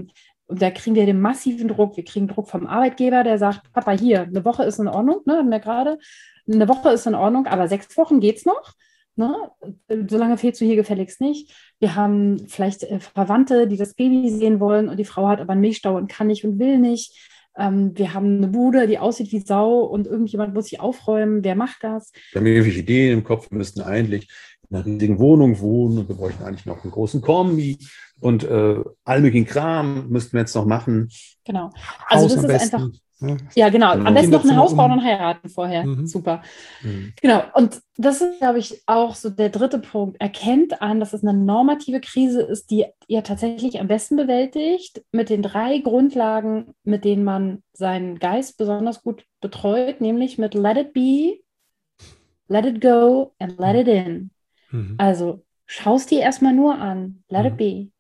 Und da kriegen wir den massiven Druck. Wir kriegen Druck vom Arbeitgeber, der sagt, Papa, hier, eine Woche ist in Ordnung, ne, haben wir gerade. Eine Woche ist in Ordnung, aber 6 Wochen geht's noch. Ne? Solange fehlst du hier gefälligst nicht. Wir haben vielleicht Verwandte, die das Baby sehen wollen und die Frau hat aber einen Milchstau und kann nicht und will nicht. Wir haben eine Bude, die aussieht wie Sau und irgendjemand muss sie aufräumen. Wer macht das? Wir haben irgendwelche Ideen im Kopf, wir müssten eigentlich in einer riesigen Wohnung wohnen und wir bräuchten eigentlich noch einen großen Kombi und all möglichen Kram müssten wir jetzt noch machen. Genau. Also Haus das am ist besten. einfach... Ja. Ja, genau. Am besten noch ein Haus bauen und um. heiraten vorher. Mhm. Super. Mhm. Genau. Und das ist, glaube ich, auch so der dritte Punkt. Erkennt an, dass es eine normative Krise ist, die ihr tatsächlich am besten bewältigt, mit den 3 Grundlagen, mit denen man seinen Geist besonders gut betreut, nämlich mit Let it be, Let it go and let it in. Mhm. Also schaust dir erstmal nur an. Let it be.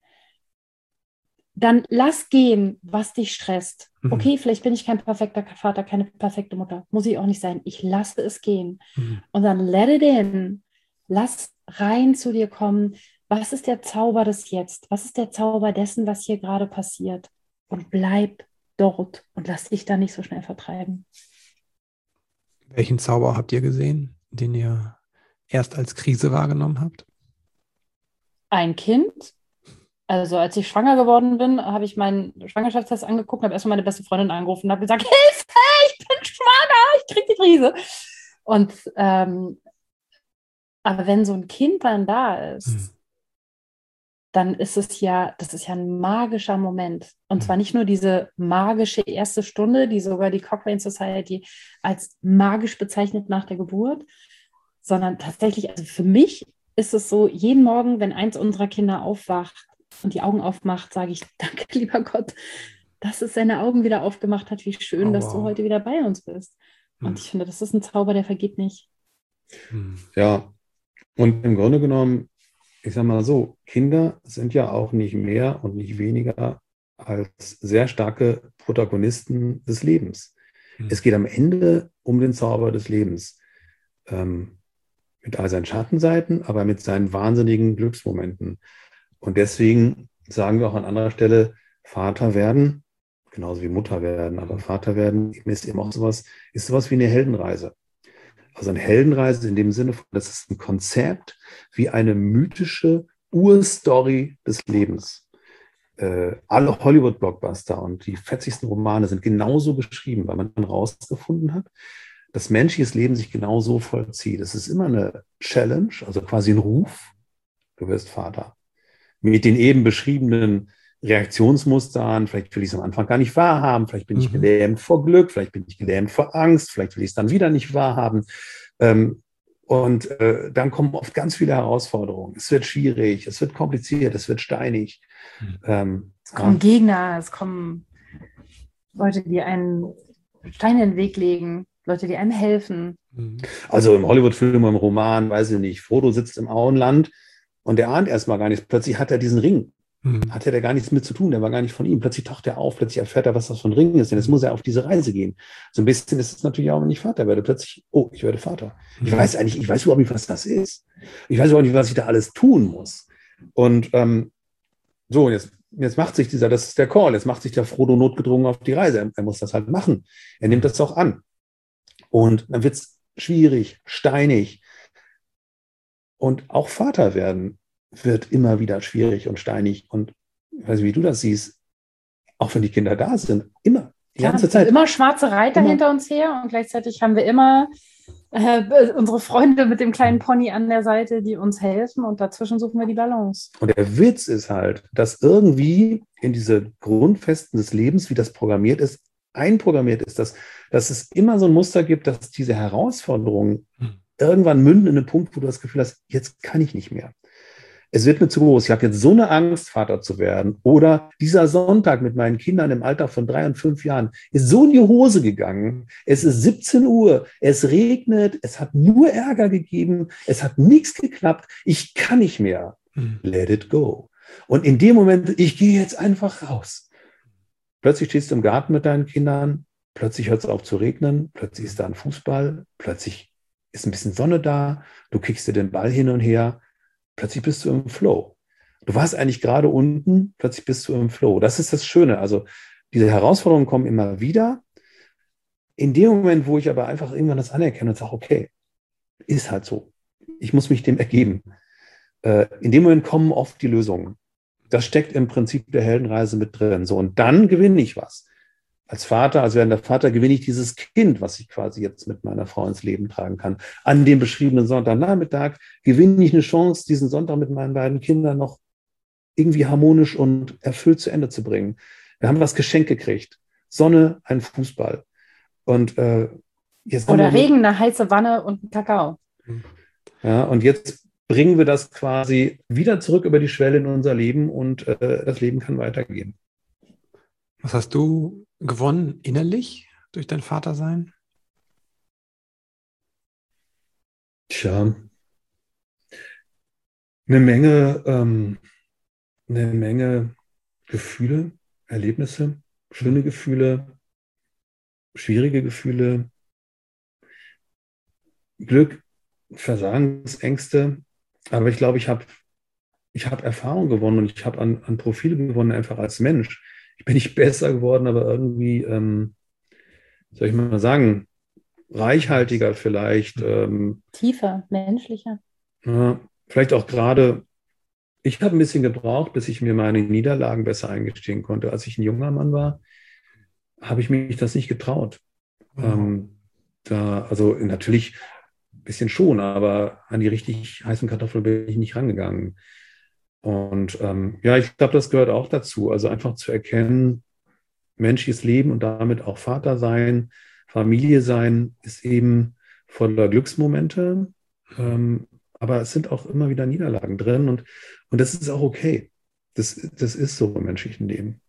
Dann lass gehen, was dich stresst. Mhm. Okay, vielleicht bin ich kein perfekter Vater, keine perfekte Mutter. Muss ich auch nicht sein. Ich lasse es gehen. Mhm. Und dann let it in. Lass rein zu dir kommen. Was ist der Zauber des Jetzt? Was ist der Zauber dessen, was hier gerade passiert? Und bleib dort und lass dich da nicht so schnell vertreiben. Welchen Zauber habt ihr gesehen, den ihr erst als Krise wahrgenommen habt? Ein Kind. Also als ich schwanger geworden bin, habe ich meinen Schwangerschaftstest angeguckt, habe erstmal meine beste Freundin angerufen und habe gesagt, Hilfe, ich bin schwanger, ich kriege die Krise. Und aber wenn so ein Kind dann da ist, dann ist es ja, das ist ja ein magischer Moment. Und zwar nicht nur diese magische erste Stunde, die sogar die Cochrane Society als magisch bezeichnet nach der Geburt, sondern tatsächlich, also für mich ist es so, jeden Morgen, wenn eins unserer Kinder aufwacht und die Augen aufmacht, sage ich, danke, lieber Gott, dass es seine Augen wieder aufgemacht hat. Wie schön, dass du heute wieder bei uns bist. Und ich finde, das ist ein Zauber, der vergeht nicht. Ja, und im Grunde genommen, ich sage mal so, Kinder sind ja auch nicht mehr und nicht weniger als sehr starke Protagonisten des Lebens. Es geht am Ende um den Zauber des Lebens. Mit all seinen Schattenseiten, aber mit seinen wahnsinnigen Glücksmomenten. Und deswegen sagen wir auch an anderer Stelle, Vater werden, genauso wie Mutter werden, aber Vater werden ist eben auch sowas wie eine Heldenreise. Also eine Heldenreise in dem Sinne, das ist ein Konzept wie eine mythische Urstory des Lebens. Alle Hollywood-Blockbuster und die fetzigsten Romane sind genauso beschrieben, weil man dann rausgefunden hat, dass menschliches Leben sich genauso vollzieht. Es ist immer eine Challenge, also quasi ein Ruf, du wirst Vater. Mit den eben beschriebenen Reaktionsmustern, vielleicht will ich es am Anfang gar nicht wahrhaben, vielleicht bin ich gelähmt vor Glück, vielleicht bin ich gelähmt vor Angst, vielleicht will ich es dann wieder nicht wahrhaben. Und dann kommen oft ganz viele Herausforderungen. Es wird schwierig, es wird kompliziert, es wird steinig. Es kommen Gegner, es kommen Leute, die einen Stein in den Weg legen, Leute, die einem helfen. Also im Hollywood-Film, im Roman, weiß ich nicht, Frodo sitzt im Auenland und der ahnt erstmal gar nichts. Plötzlich hat er diesen Ring. Hatte der gar nichts mit zu tun, der war gar nicht von ihm. Plötzlich taucht er auf, plötzlich erfährt er, was das für ein Ring ist. Und jetzt muss er auf diese Reise gehen. So ein bisschen ist es natürlich auch, wenn ich Vater werde. Plötzlich, oh, ich werde Vater. Ich weiß überhaupt nicht, was das ist. Ich weiß überhaupt nicht, was ich da alles tun muss. Und so, jetzt macht sich das ist der Call, jetzt macht sich der Frodo notgedrungen auf die Reise. Er muss das halt machen. Er nimmt das auch an. Und dann wird es schwierig, steinig. Und auch Vater werden wird immer wieder schwierig und steinig. Und ich weiß nicht, wie du das siehst, auch wenn die Kinder da sind, immer, die ganze Zeit. Immer schwarze Reiter hinter uns her und gleichzeitig haben wir immer unsere Freunde mit dem kleinen Pony an der Seite, die uns helfen und dazwischen suchen wir die Balance. Und der Witz ist halt, dass irgendwie in diese Grundfesten des Lebens, wie das programmiert ist, einprogrammiert ist, dass es immer so ein Muster gibt, dass diese Herausforderungen irgendwann münden in einen Punkt, wo du das Gefühl hast, jetzt kann ich nicht mehr. Es wird mir zu groß. Ich habe jetzt so eine Angst, Vater zu werden. Oder dieser Sonntag mit meinen Kindern im Alter von 3 und 5 Jahren ist so in die Hose gegangen. Es ist 17 Uhr, es regnet, es hat nur Ärger gegeben, es hat nichts geklappt. Ich kann nicht mehr. Let it go. Und in dem Moment, ich gehe jetzt einfach raus. Plötzlich stehst du im Garten mit deinen Kindern, plötzlich hört es auf zu regnen, plötzlich ist da ein Fußball, plötzlich ist ein bisschen Sonne da, du kickst dir den Ball hin und her. Plötzlich bist du im Flow. Du warst eigentlich gerade unten, plötzlich bist du im Flow. Das ist das Schöne. Also diese Herausforderungen kommen immer wieder. In dem Moment, wo ich aber einfach irgendwann das anerkenne und sage, okay, ist halt so. Ich muss mich dem ergeben. In dem Moment kommen oft die Lösungen. Das steckt im Prinzip der Heldenreise mit drin. So, und dann gewinne ich was. Als Vater, als werdender Vater, gewinne ich dieses Kind, was ich quasi jetzt mit meiner Frau ins Leben tragen kann. An dem beschriebenen Sonntagnachmittag gewinne ich eine Chance, diesen Sonntag mit meinen beiden Kindern noch irgendwie harmonisch und erfüllt zu Ende zu bringen. Wir haben was geschenkt gekriegt. Sonne, ein Fußball. Und jetzt Oder Regen, eine heiße Wanne und ein Kakao. Ja, und jetzt bringen wir das quasi wieder zurück über die Schwelle in unser Leben und das Leben kann weitergehen. Was hast du gewonnen innerlich durch dein Vatersein? Tja, eine Menge Gefühle, Erlebnisse, schöne Gefühle, schwierige Gefühle, Glück, Versagensängste. Aber ich glaube, ich habe Erfahrung gewonnen und ich habe an Profile gewonnen, einfach als Mensch. Ich bin nicht besser geworden, aber irgendwie, soll ich mal sagen, reichhaltiger vielleicht. Tiefer, menschlicher. Ja, vielleicht auch gerade, ich habe ein bisschen gebraucht, bis ich mir meine Niederlagen besser eingestehen konnte. Als ich ein junger Mann war, habe ich mich das nicht getraut. Also natürlich ein bisschen schon, aber an die richtig heißen Kartoffeln bin ich nicht rangegangen. Und ich glaube, das gehört auch dazu. Also einfach zu erkennen, menschliches Leben und damit auch Vater sein, Familie sein, ist eben voller Glücksmomente. Aber es sind auch immer wieder Niederlagen drin und das ist auch okay. Das ist so im menschlichen Leben.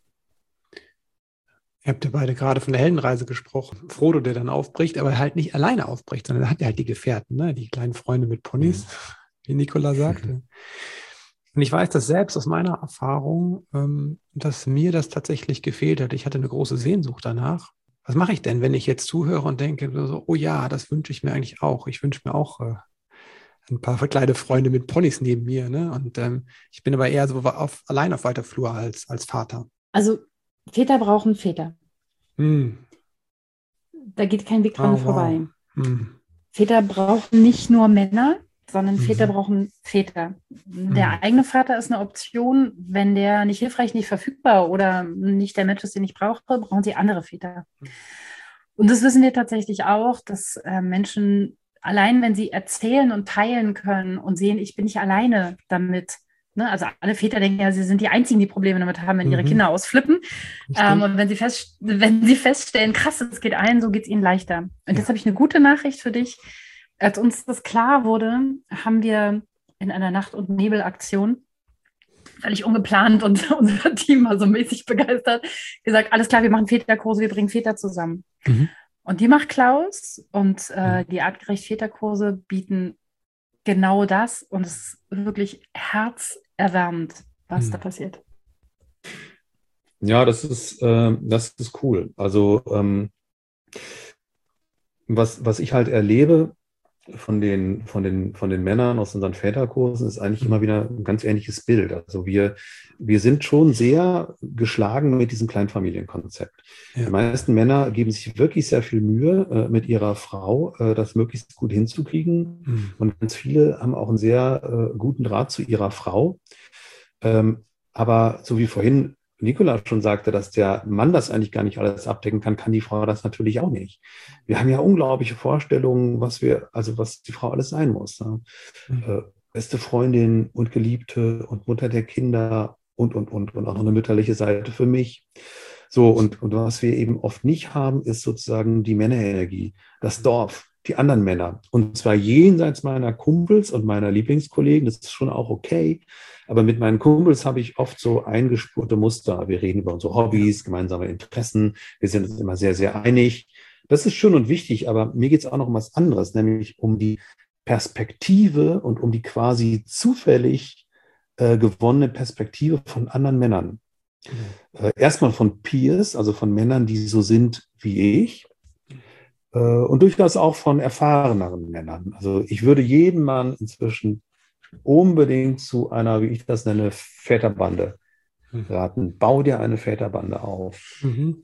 Ihr habt ja beide gerade von der Heldenreise gesprochen. Frodo, der dann aufbricht, aber halt nicht alleine aufbricht, sondern er hat ja halt die Gefährten, ne? Die kleinen Freunde mit Ponys, wie Nicola sagte. Und ich weiß das selbst aus meiner Erfahrung, dass mir das tatsächlich gefehlt hat. Ich hatte eine große Sehnsucht danach. Was mache ich denn, wenn ich jetzt zuhöre und denke, so, oh ja, das wünsche ich mir eigentlich auch. Ich wünsche mir auch ein paar kleine Freunde mit Ponys neben mir. Ne? Und ich bin aber eher so allein auf weiter Flur als Vater. Also Väter brauchen Väter. Da geht kein Weg dran vorbei. Väter brauchen nicht nur Männer, sondern Väter brauchen Väter. Der eigene Vater ist eine Option. Wenn der nicht hilfreich, nicht verfügbar oder nicht der Mensch ist, den ich brauche, brauchen sie andere Väter. Und das wissen wir tatsächlich auch, dass Menschen allein, wenn sie erzählen und teilen können und sehen, ich bin nicht alleine damit. Ne? Also alle Väter denken ja, sie sind die Einzigen, die Probleme damit haben, wenn ihre Kinder ausflippen. Und wenn sie feststellen, krass, es geht allen, so geht es ihnen leichter. Und jetzt habe ich eine gute Nachricht für dich. Als uns das klar wurde, haben wir in einer Nacht- und Nebelaktion, völlig ungeplant und unser Team war so mäßig begeistert, gesagt, alles klar, wir machen Väterkurse, wir bringen Väter zusammen. Und die macht Klaus und die artgerecht Väterkurse bieten genau das und es ist wirklich herzerwärmend, was da passiert. Ja, das ist cool. Also was ich halt erlebe von den Männern aus unseren Väterkursen ist eigentlich immer wieder ein ganz ähnliches Bild. Also wir sind schon sehr geschlagen mit diesem Kleinfamilienkonzept. Ja. Die meisten Männer geben sich wirklich sehr viel Mühe, mit ihrer Frau das möglichst gut hinzukriegen. Und ganz viele haben auch einen sehr guten Draht zu ihrer Frau. Aber so wie vorhin Nicola schon sagte, dass der Mann das eigentlich gar nicht alles abdecken kann, kann die Frau das natürlich auch nicht. Wir haben ja unglaubliche Vorstellungen, was die Frau alles sein muss. Ne? Beste Freundin und Geliebte und Mutter der Kinder und auch noch eine mütterliche Seite für mich. So, und was wir eben oft nicht haben, ist sozusagen die Männerenergie, das Dorf, die anderen Männer. Und zwar jenseits meiner Kumpels und meiner Lieblingskollegen, das ist schon auch okay. Aber mit meinen Kumpels habe ich oft so eingespurte Muster. Wir reden über unsere Hobbys, gemeinsame Interessen. Wir sind uns immer sehr, sehr einig. Das ist schön und wichtig, aber mir geht es auch noch um was anderes, nämlich um die Perspektive und um die quasi zufällig gewonnene Perspektive von anderen Männern. Erstmal von Peers, also von Männern, die so sind wie ich. Und durchaus auch von erfahreneren Männern. Also ich würde jedem Mann inzwischen unbedingt zu einer, wie ich das nenne, Väterbande raten. Bau dir eine Väterbande auf.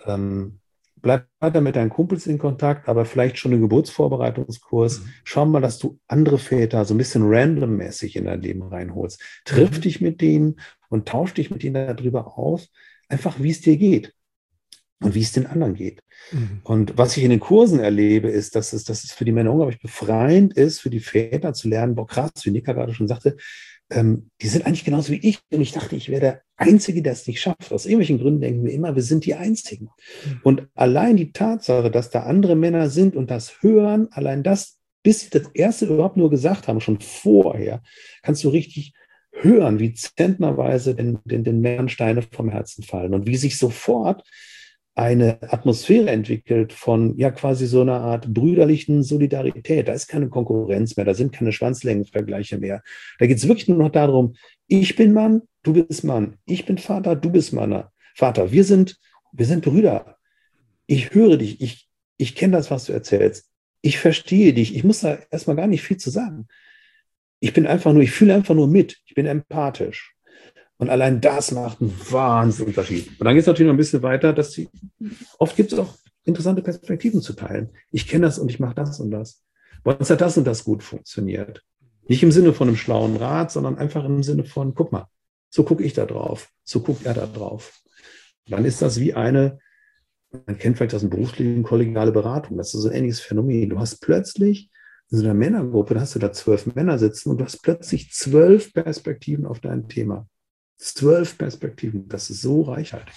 Bleib weiter mit deinen Kumpels in Kontakt, aber vielleicht schon einen Geburtsvorbereitungskurs. Schau mal, dass du andere Väter so ein bisschen randommäßig in dein Leben reinholst. Triff dich mit denen und tausch dich mit denen darüber aus, einfach wie es dir geht und wie es den anderen geht. Und was ich in den Kursen erlebe, ist, dass es für die Männer unglaublich befreiend ist, für die Väter zu lernen, boah krass, wie Nika gerade schon sagte, die sind eigentlich genauso wie ich. Und ich dachte, ich wäre der Einzige, der es nicht schafft. Aus irgendwelchen Gründen denken wir immer, wir sind die Einzigen. Und allein die Tatsache, dass da andere Männer sind und das hören, allein das, bis sie das erste überhaupt nur gesagt haben, schon vorher, kannst du richtig hören, wie zentnerweise den Männern Steine vom Herzen fallen und wie sich sofort eine Atmosphäre entwickelt von ja quasi so einer Art brüderlichen Solidarität. Da ist keine Konkurrenz mehr, da sind keine Schwanzlängenvergleiche mehr. Da geht es wirklich nur noch darum, ich bin Mann, du bist Mann. Ich bin Vater, du bist Vater. Wir sind Brüder. Ich höre dich, ich kenne das, was du erzählst. Ich verstehe dich. Ich muss da erstmal gar nicht viel zu sagen. Ich fühle einfach nur mit. Ich bin empathisch. Und allein das macht einen Wahnsinnsunterschied. Und dann geht es natürlich noch ein bisschen weiter, oft gibt es auch interessante Perspektiven zu teilen. Ich kenne das und ich mache das und das. Bei uns hat das und das gut funktioniert. Nicht im Sinne von einem schlauen Rat, sondern einfach im Sinne von, guck mal, so gucke ich da drauf, so guckt er da drauf. Und dann ist das wie man kennt vielleicht aus dem beruflichen kollegiale Beratung, das ist so ein ähnliches Phänomen. Du hast plötzlich in so einer Männergruppe, da hast du da 12 Männer sitzen und du hast plötzlich 12 Perspektiven auf dein Thema. 12 Perspektiven, das ist so reichhaltig.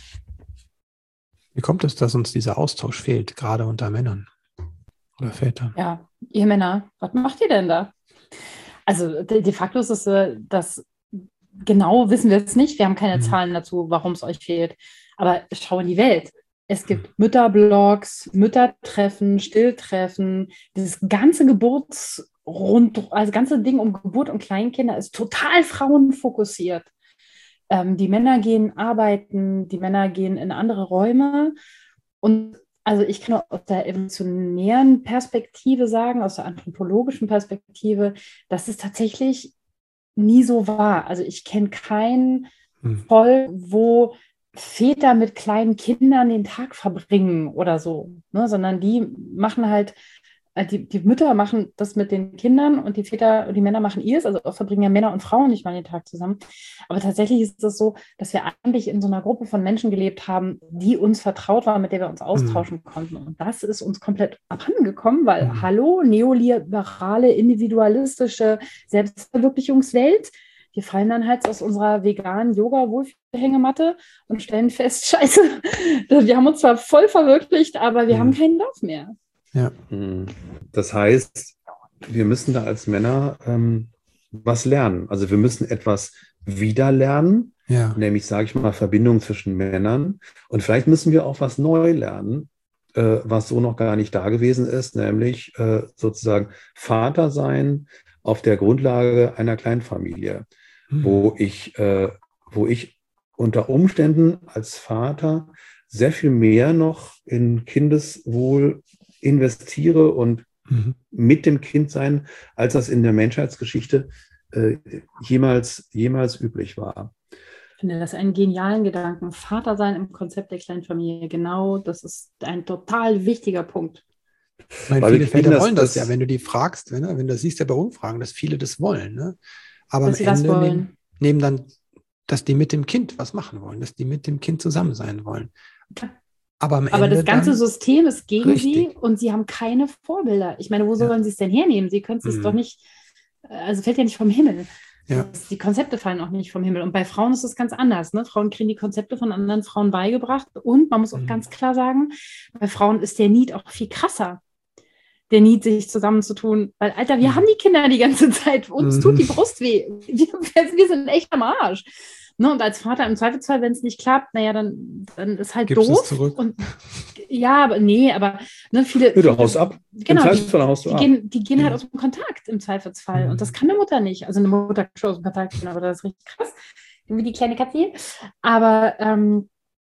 Wie kommt es, dass uns dieser Austausch fehlt, gerade unter Männern oder Vätern? Ja, ihr Männer, was macht ihr denn da? Also de facto ist es, dass genau wissen wir es nicht. Wir haben keine Zahlen dazu, warum es euch fehlt. Aber schau in die Welt. Es gibt Mütterblogs, Müttertreffen, Stilltreffen. Dieses ganze also ganze Ding um Geburt und Kleinkinder ist total frauenfokussiert. Die Männer gehen arbeiten, die Männer gehen in andere Räume. Und also ich kann aus der evolutionären Perspektive sagen, aus der anthropologischen Perspektive, dass es tatsächlich nie so war. Also ich kenne kein Volk, wo Väter mit kleinen Kindern den Tag verbringen oder so, ne? Sondern die machen halt, die Mütter machen das mit den Kindern und die Väter und die Männer machen ihrs, also auch verbringen ja Männer und Frauen nicht mal den Tag zusammen. Aber tatsächlich ist es so, dass wir eigentlich in so einer Gruppe von Menschen gelebt haben, die uns vertraut waren, mit der wir uns austauschen konnten. Und das ist uns komplett abhandengekomungen, weil, hallo, neoliberale, individualistische Selbstverwirklichungswelt, wir fallen dann halt aus unserer veganen Yoga-Wohlfühlhängematte und stellen fest, scheiße, wir haben uns zwar voll verwirklicht, aber wir haben keinen Dorf mehr. Ja. Das heißt, wir müssen da als Männer was lernen. Also wir müssen etwas wieder lernen, nämlich, sage ich mal, Verbindung zwischen Männern. Und vielleicht müssen wir auch was neu lernen, was so noch gar nicht da gewesen ist, nämlich sozusagen Vater sein auf der Grundlage einer Kleinfamilie, wo ich unter Umständen als Vater sehr viel mehr noch in Kindeswohl investiere und mit dem Kind sein, als das in der Menschheitsgeschichte jemals üblich war. Ich finde das einen genialen Gedanken. Vater sein im Konzept der Kleinfamilie, genau, das ist ein total wichtiger Punkt. Weil viele Väter wollen das ja, wenn du die fragst, wenn du das siehst ja bei Umfragen, dass viele das wollen. Ne? Aber am Ende nehmen dann, dass die mit dem Kind was machen wollen, dass die mit dem Kind zusammen sein wollen. Aber das ganze System ist gegen sie und sie haben keine Vorbilder. Ich meine, wo sollen sie es denn hernehmen? Sie können es doch nicht, also fällt ja nicht vom Himmel. Ja. Die Konzepte fallen auch nicht vom Himmel. Und bei Frauen ist es ganz anders. Ne? Frauen kriegen die Konzepte von anderen Frauen beigebracht. Und man muss auch ganz klar sagen, bei Frauen ist der Need auch viel krasser. Der Need, sich zusammenzutun. Weil, Alter, wir haben die Kinder die ganze Zeit. Uns tut die Brust weh. Wir sind echt am Arsch. Ne, und als Vater im Zweifelsfall, wenn es nicht klappt, naja, dann ist halt Gibst doof. Es zurück? Und, ja, aber ne, viele. Du haust ab. Genau, Im Zweifelsfall haust du ab. Die gehen halt aus dem Kontakt im Zweifelsfall. Und das kann eine Mutter nicht. Also eine Mutter kann schon aus dem Kontakt gehen, aber das ist richtig krass. Wie die kleine Katze hier. Aber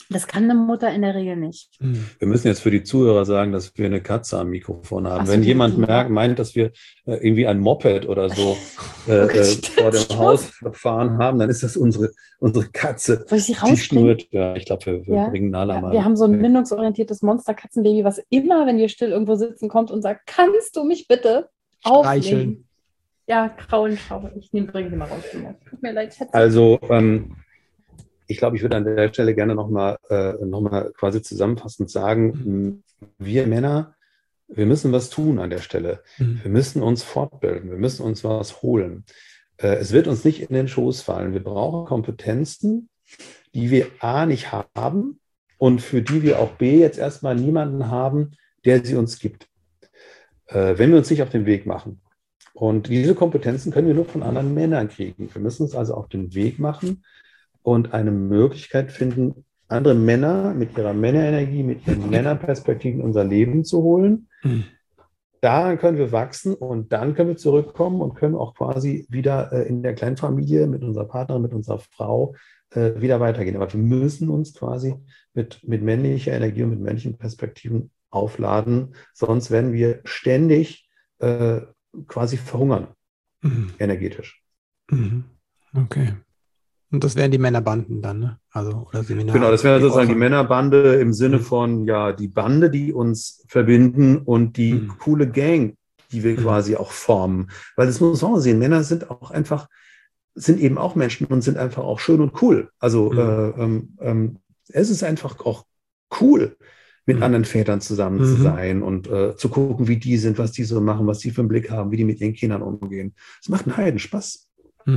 Das kann eine Mutter in der Regel nicht. Wir müssen jetzt für die Zuhörer sagen, dass wir eine Katze am Mikrofon haben. Ach so, wenn jemand ja. meint, dass wir irgendwie ein Moped oder so vor dem Haus gefahren haben, dann ist das unsere Katze. Soll ich sie Die rausbringen? schnurrt. Ja, ich glaube, wir Ja. bringen Nala Ja, mal. wir haben so ein bindungsorientiertes Monster-Katzenbaby, was immer, wenn wir still irgendwo sitzen, kommt und sagt, kannst du mich bitte auflegen? Streicheln. Ja, kraulen, schaue. Ich bringe sie mal raus. Tut mir leid, Schätze. Also, ich glaube, ich würde an der Stelle gerne nochmal quasi zusammenfassend sagen, wir Männer, wir müssen was tun an der Stelle. Wir müssen uns fortbilden, wir müssen uns was holen. Es wird uns nicht in den Schoß fallen. Wir brauchen Kompetenzen, die wir A nicht haben und für die wir auch B jetzt erstmal niemanden haben, der sie uns gibt. Wenn wir uns nicht auf den Weg machen. Und diese Kompetenzen können wir nur von anderen Männern kriegen. Wir müssen uns also auf den Weg machen und eine Möglichkeit finden, andere Männer mit ihrer Männerenergie, mit ihren Männerperspektiven in unser Leben zu holen. Daran können wir wachsen und dann können wir zurückkommen und können auch quasi wieder in der Kleinfamilie mit unserer Partnerin, mit unserer Frau wieder weitergehen. Aber wir müssen uns quasi mit männlicher Energie und mit männlichen Perspektiven aufladen, sonst werden wir ständig quasi verhungern, energetisch. Okay. Und das wären die Männerbanden dann, ne? Also, oder Seminare. Genau, das wäre sozusagen die Männerbande im Sinne von, ja, die Bande, die uns verbinden und die coole Gang, die wir quasi auch formen. Weil das muss man auch sehen, Männer sind auch einfach, sind eben auch Menschen und sind einfach auch schön und cool. Also es ist einfach auch cool, mit anderen Vätern zusammen zu sein und zu gucken, wie die sind, was die so machen, was die für einen Blick haben, wie die mit ihren Kindern umgehen. Es macht einen Heidenspaß.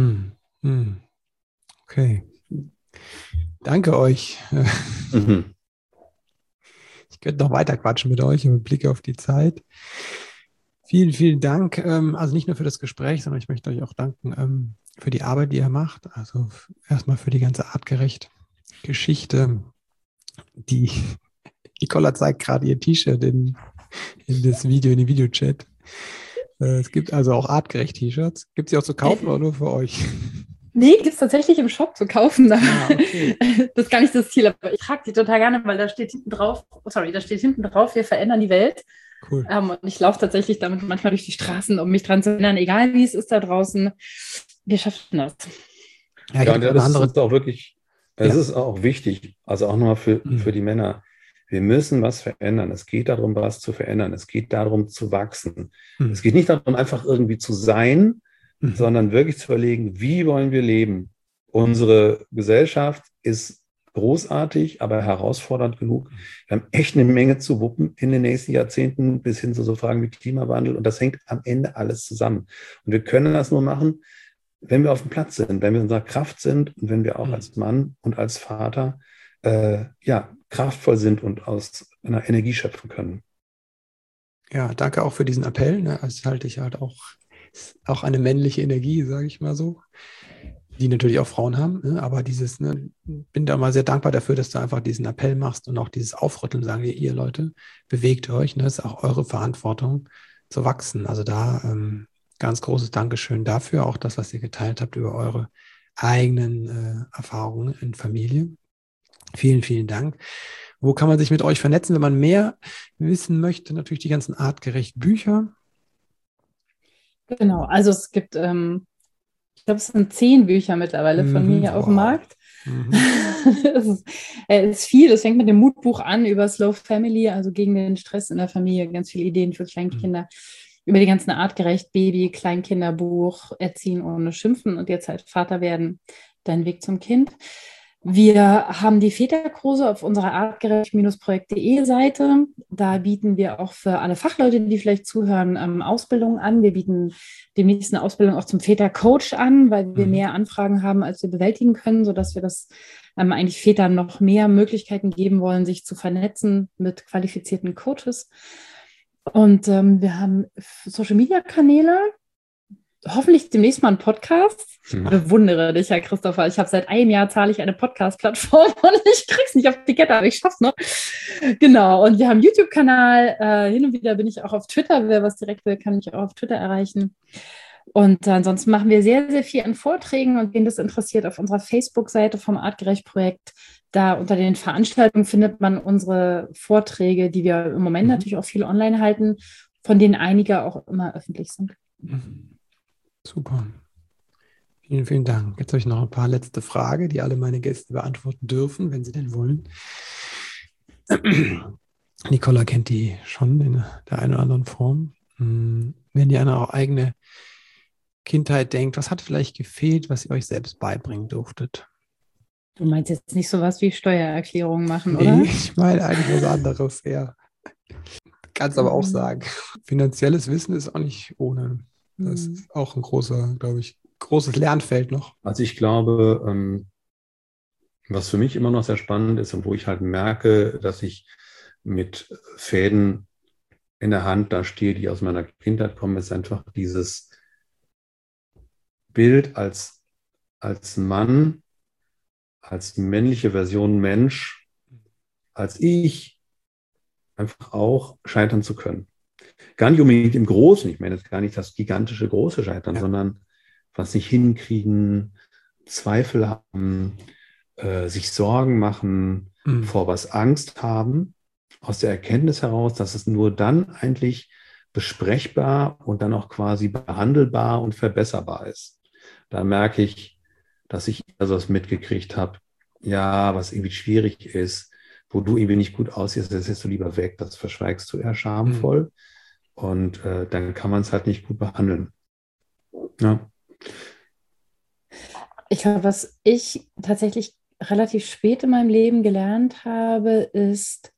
Okay. Danke euch. Ich könnte noch weiter quatschen mit euch mit Blick auf die Zeit. Vielen, vielen Dank. Also nicht nur für das Gespräch, sondern ich möchte euch auch danken für die Arbeit, die ihr macht. Also erstmal für die ganze artgerecht Geschichte. Die Nicola zeigt gerade ihr T-Shirt in das Video, in den Videochat. Es gibt also auch artgerecht T-Shirts. Gibt es die auch zu kaufen oder nur für euch? Nee, gibt es tatsächlich im Shop zu kaufen. Okay. Das ist gar nicht das Ziel, aber ich trage die total gerne, weil da steht hinten drauf, wir verändern die Welt. Cool. Und ich laufe tatsächlich damit manchmal durch die Straßen, um mich dran zu erinnern, egal wie es ist da draußen, wir schaffen das. Ja, und das ist auch wirklich, es ist auch wichtig, also auch nochmal für die Männer. Wir müssen was verändern. Es geht darum, was zu verändern. Es geht darum, zu wachsen. Es geht nicht darum, einfach irgendwie zu sein, sondern wirklich zu überlegen, wie wollen wir leben? Unsere Gesellschaft ist großartig, aber herausfordernd genug. Wir haben echt eine Menge zu wuppen in den nächsten Jahrzehnten bis hin zu so Fragen wie Klimawandel. Und das hängt am Ende alles zusammen. Und wir können das nur machen, wenn wir auf dem Platz sind, wenn wir in unserer Kraft sind und wenn wir auch als Mann und als Vater kraftvoll sind und aus einer Energie schöpfen können. Ja, danke auch für diesen Appell. Ne? Das halte ich halt auch eine männliche Energie, sage ich mal so, die natürlich auch Frauen haben. Ne? Aber bin da mal sehr dankbar dafür, dass du einfach diesen Appell machst und auch dieses Aufrütteln, sagen wir, ihr Leute, bewegt euch. Ne? Das ist auch eure Verantwortung zu wachsen. Also da ganz großes Dankeschön dafür, auch das, was ihr geteilt habt über eure eigenen Erfahrungen in Familie. Vielen, vielen Dank. Wo kann man sich mit euch vernetzen, wenn man mehr wissen möchte? Natürlich die ganzen artgerecht Bücher. Genau, also es gibt, ich glaube, es sind 10 Bücher mittlerweile von mir auf dem Markt. Es ist viel, es fängt mit dem Mutbuch an über Slow Family, also gegen den Stress in der Familie, ganz viele Ideen für Kleinkinder, über die ganzen artgerecht Baby, Kleinkinderbuch, Erziehen ohne Schimpfen und jetzt halt Vater werden, dein Weg zum Kind. Wir haben die Väterkurse auf unserer artgerecht-projekt.de Seite. Da bieten wir auch für alle Fachleute, die vielleicht zuhören, Ausbildungen an. Wir bieten demnächst eine Ausbildung auch zum Vätercoach an, weil wir mehr Anfragen haben, als wir bewältigen können, sodass wir das eigentlich Vätern noch mehr Möglichkeiten geben wollen, sich zu vernetzen mit qualifizierten Coaches. Und wir haben Social-Media-Kanäle. Hoffentlich demnächst mal einen Podcast. Ich bewundere dich, Herr Christopher. Ich habe seit einem Jahr zahle ich eine Podcast-Plattform und ich krieg's nicht auf die Kette, aber ich schaff's noch. Genau. Und wir haben einen YouTube-Kanal. Hin und wieder bin ich auch auf Twitter. Wer was direkt will, kann mich auch auf Twitter erreichen. Und ansonsten machen wir sehr, sehr viel an Vorträgen und wen das interessiert, auf unserer Facebook-Seite vom Artgerecht-Projekt Da unter den Veranstaltungen findet man unsere Vorträge, die wir im Moment natürlich auch viel online halten, von denen einige auch immer öffentlich sind. Super. Vielen, vielen Dank. Jetzt habe ich noch ein paar letzte Fragen, die alle meine Gäste beantworten dürfen, wenn sie denn wollen. Nicola kennt die schon in der einen oder anderen Form. Wenn ihr an eure eigene Kindheit denkt, was hat vielleicht gefehlt, was ihr euch selbst beibringen durftet? Du meinst jetzt nicht sowas wie Steuererklärungen machen, Nee, oder? ich meine eigentlich was anderes, ja. Kannst aber auch sagen, finanzielles Wissen ist auch nicht ohne. Das ist auch ein großes Lernfeld noch. Also ich glaube, was für mich immer noch sehr spannend ist und wo ich halt merke, dass ich mit Fäden in der Hand da stehe, die aus meiner Kindheit kommen, ist einfach dieses Bild als Mann, als männliche Version Mensch, als ich einfach auch scheitern zu können. Gar nicht unbedingt im Großen, ich meine jetzt gar nicht das gigantische große Scheitern, sondern was nicht hinkriegen, Zweifel haben, sich Sorgen machen, vor was Angst haben, aus der Erkenntnis heraus, dass es nur dann eigentlich besprechbar und dann auch quasi behandelbar und verbesserbar ist. Da merke ich, dass ich also was mitgekriegt habe, ja, was irgendwie schwierig ist, wo du irgendwie nicht gut aussiehst, das lässt du lieber weg, das verschweigst du eher schamvoll und dann kann man es halt nicht gut behandeln. Ja. Ich glaube, was ich tatsächlich relativ spät in meinem Leben gelernt habe, ist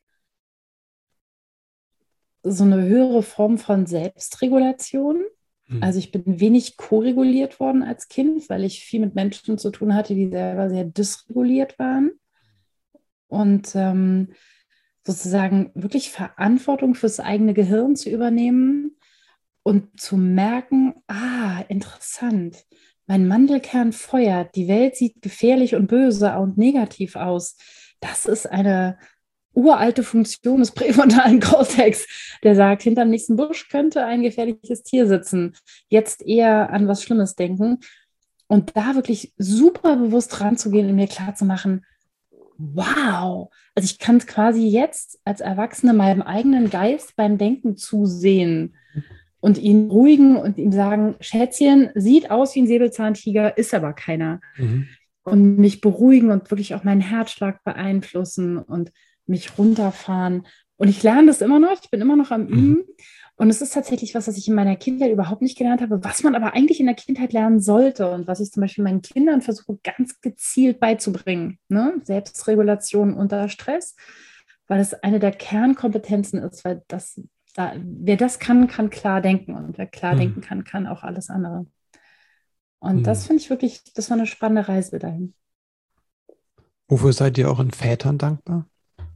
so eine höhere Form von Selbstregulation. Also ich bin wenig koreguliert worden als Kind, weil ich viel mit Menschen zu tun hatte, die selber sehr dysreguliert waren. Und sozusagen wirklich Verantwortung fürs eigene Gehirn zu übernehmen und zu merken, interessant, mein Mandelkern feuert, die Welt sieht gefährlich und böse und negativ aus. Das ist eine uralte Funktion des präfrontalen Kortex, der sagt, hinterm nächsten Busch könnte ein gefährliches Tier sitzen. Jetzt eher an was Schlimmes denken. Und da wirklich super bewusst ranzugehen und mir klarzumachen, wow, also ich kann es quasi jetzt als Erwachsene meinem eigenen Geist beim Denken zusehen und ihn beruhigen und ihm sagen, Schätzchen, sieht aus wie ein Säbelzahntiger, ist aber keiner. Und mich beruhigen und wirklich auch meinen Herzschlag beeinflussen und mich runterfahren. Und ich lerne das immer noch, ich bin immer noch am Üben. Und es ist tatsächlich was ich in meiner Kindheit überhaupt nicht gelernt habe, was man aber eigentlich in der Kindheit lernen sollte und was ich zum Beispiel meinen Kindern versuche, ganz gezielt beizubringen. Ne? Selbstregulation unter Stress, weil es eine der Kernkompetenzen ist, weil wer das kann, kann klar denken. Und wer klar denken kann, kann auch alles andere. Und das finde ich wirklich, das war eine spannende Reise dahin. Wofür seid ihr euren Vätern dankbar?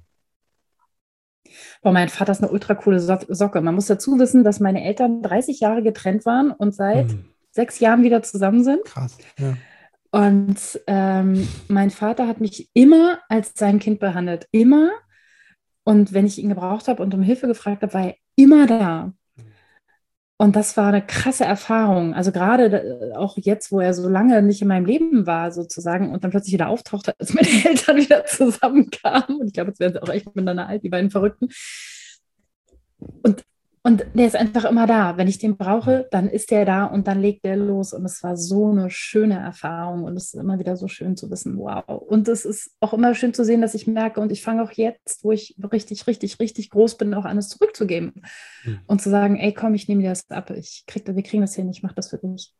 Boah, mein Vater ist eine ultra coole Socke. Man muss dazu wissen, dass meine Eltern 30 Jahre getrennt waren und seit 6 Jahren wieder zusammen sind. Krass, ja. Und mein Vater hat mich immer als sein Kind behandelt. Immer. Und wenn ich ihn gebraucht habe und um Hilfe gefragt habe, war er immer da. Und das war eine krasse Erfahrung. Also gerade auch jetzt, wo er so lange nicht in meinem Leben war, sozusagen, und dann plötzlich wieder auftauchte, als meine Eltern wieder zusammenkamen. Und ich glaube, jetzt werden sie auch echt miteinander alt, die beiden Verrückten. Und der ist einfach immer da. Wenn ich den brauche, dann ist der da und dann legt der los. Und es war so eine schöne Erfahrung. Und es ist immer wieder so schön zu wissen, wow. Und es ist auch immer schön zu sehen, dass ich merke, und ich fange auch jetzt, wo ich richtig, richtig, richtig groß bin, auch alles zurückzugeben. Und zu sagen, ey, komm, ich nehme dir das ab. Wir kriegen das hin, ich mache das für dich.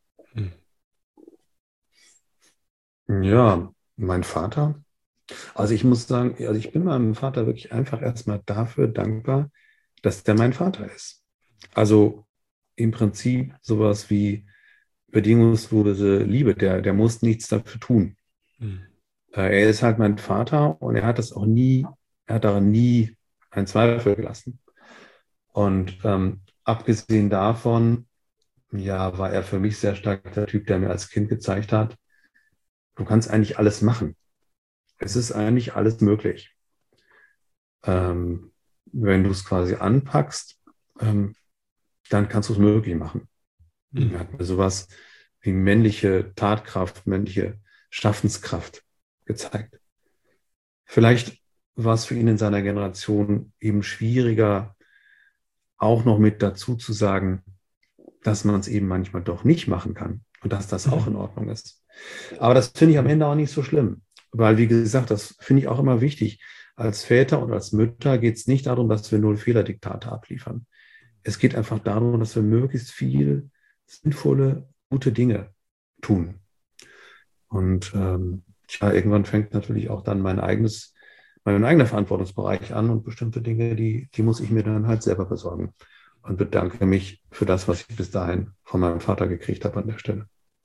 Ja, mein Vater. Also ich muss sagen, also ich bin meinem Vater wirklich einfach erstmal dafür dankbar, dass der mein Vater ist. Also im Prinzip sowas wie bedingungslose Liebe, der muss nichts dafür tun. Er ist halt mein Vater und er hat daran nie einen Zweifel gelassen. Und abgesehen davon, ja, war er für mich sehr stark der Typ, der mir als Kind gezeigt hat, du kannst eigentlich alles machen. Es ist eigentlich alles möglich. Wenn du es quasi anpackst, dann kannst du es möglich machen. Er hat mir sowas wie männliche Tatkraft, männliche Schaffenskraft gezeigt. Vielleicht war es für ihn in seiner Generation eben schwieriger, auch noch mit dazu zu sagen, dass man es eben manchmal doch nicht machen kann und dass das auch in Ordnung ist. Aber das finde ich am Ende auch nicht so schlimm, weil, wie gesagt, das finde ich auch immer wichtig. Als Väter und als Mütter geht es nicht darum, dass wir 0 Fehlerdiktate abliefern. Es geht einfach darum, dass wir möglichst viel sinnvolle, gute Dinge tun. Und irgendwann fängt natürlich auch dann mein eigener Verantwortungsbereich an und bestimmte Dinge, die muss ich mir dann halt selber besorgen. Und bedanke mich für das, was ich bis dahin von meinem Vater gekriegt habe an der Stelle.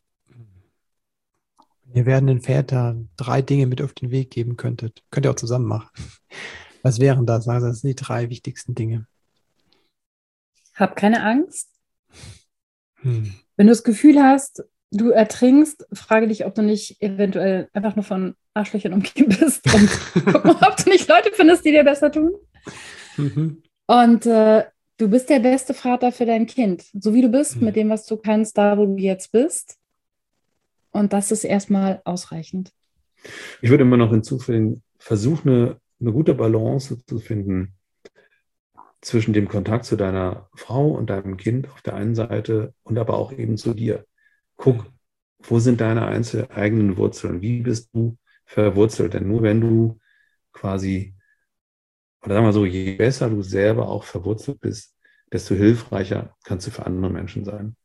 Ihr werden den Vätern 3 Dinge mit auf den Weg geben könntet. Könnt ihr auch zusammen machen. Was wären das? Also das sind die 3 wichtigsten Dinge. Hab keine Angst. Wenn du das Gefühl hast, du ertrinkst, frage dich, ob du nicht eventuell einfach nur von Arschlöchern umgeben bist und guck mal, ob du nicht Leute findest, die dir besser tun. Und du bist der beste Vater für dein Kind, so wie du bist, mit dem, was du kannst, da, wo du jetzt bist. Und das ist erstmal ausreichend. Ich würde immer noch hinzufügen, versuch eine gute Balance zu finden zwischen dem Kontakt zu deiner Frau und deinem Kind auf der einen Seite und aber auch eben zu dir. Guck, wo sind deine eigenen Wurzeln? Wie bist du verwurzelt? Denn nur wenn du quasi, oder sagen wir so, je besser du selber auch verwurzelt bist, desto hilfreicher kannst du für andere Menschen sein.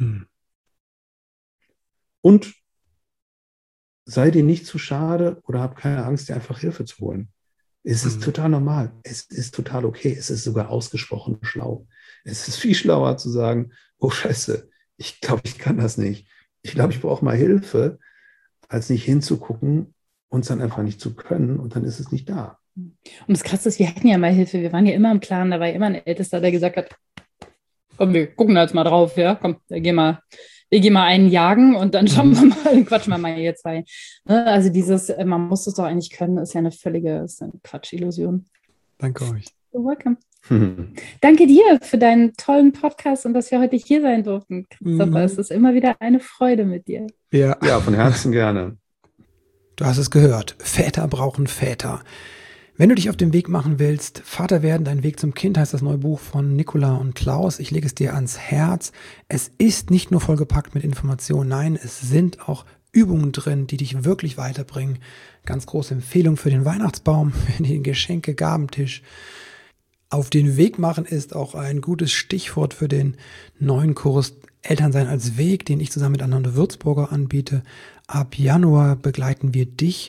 Und sei dir nicht zu schade oder hab keine Angst, dir einfach Hilfe zu holen. Es ist total normal. Es ist total okay. Es ist sogar ausgesprochen schlau. Es ist viel schlauer zu sagen, oh Scheiße, ich glaube, ich kann das nicht. Ich glaube, ich brauche mal Hilfe, als nicht hinzugucken und es dann einfach nicht zu können und dann ist es nicht da. Und das Krasse ist, wir hatten ja mal Hilfe. Wir waren ja immer im Clan. Da war ja immer ein Ältester, der gesagt hat, komm, wir gucken da jetzt mal drauf. Ja, komm, wir gehen mal einen jagen und dann schauen wir mal, dann quatschen wir mal hier 2. Also dieses, man muss es doch eigentlich können, ist ja eine Quatsch-Illusion. Danke euch. You're welcome. Danke dir für deinen tollen Podcast und dass wir heute hier sein durften, Christopher. Es ist immer wieder eine Freude mit dir. Ja, von Herzen gerne. Du hast es gehört. Väter brauchen Väter. Wenn du dich auf den Weg machen willst, Vater werden, dein Weg zum Kind, heißt das neue Buch von Nicola und Klaus. Ich lege es dir ans Herz. Es ist nicht nur vollgepackt mit Informationen, nein, es sind auch Übungen drin, die dich wirklich weiterbringen. Ganz große Empfehlung für den Weihnachtsbaum, für den Geschenke-Gabentisch. Auf den Weg machen ist auch ein gutes Stichwort für den neuen Kurs Elternsein als Weg, den ich zusammen mit Ananda Würzburger anbiete. Ab Januar begleiten wir dich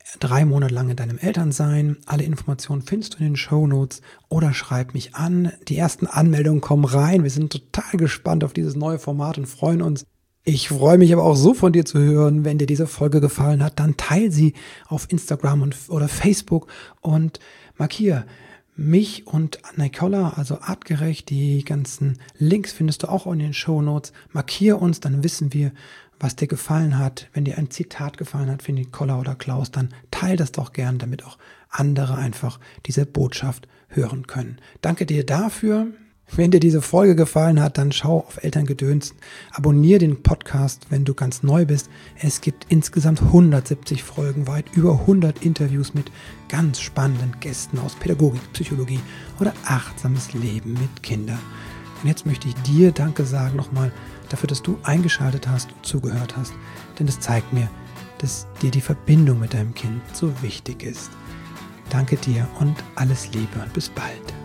3 Monate lang in deinem Elternsein. Alle Informationen findest du in den Shownotes oder schreib mich an. Die ersten Anmeldungen kommen rein. Wir sind total gespannt auf dieses neue Format und freuen uns. Ich freue mich aber auch so von dir zu hören. Wenn dir diese Folge gefallen hat, dann teile sie auf Instagram oder Facebook und markiere mich und Nicola, also artgerecht. Die ganzen Links findest du auch in den Shownotes. Markiere uns, dann wissen wir, was dir gefallen hat. Wenn dir ein Zitat gefallen hat für Nicola oder Klaus, dann teile das doch gern, damit auch andere einfach diese Botschaft hören können. Danke dir dafür. Wenn dir diese Folge gefallen hat, dann schau auf Elterngedöns. Abonniere den Podcast, wenn du ganz neu bist. Es gibt insgesamt 170 Folgen, weit über 100 Interviews mit ganz spannenden Gästen aus Pädagogik, Psychologie oder achtsames Leben mit Kindern. Und jetzt möchte ich dir Danke sagen nochmal dafür, dass du eingeschaltet hast und zugehört hast. Denn das zeigt mir, dass dir die Verbindung mit deinem Kind so wichtig ist. Danke dir und alles Liebe und bis bald.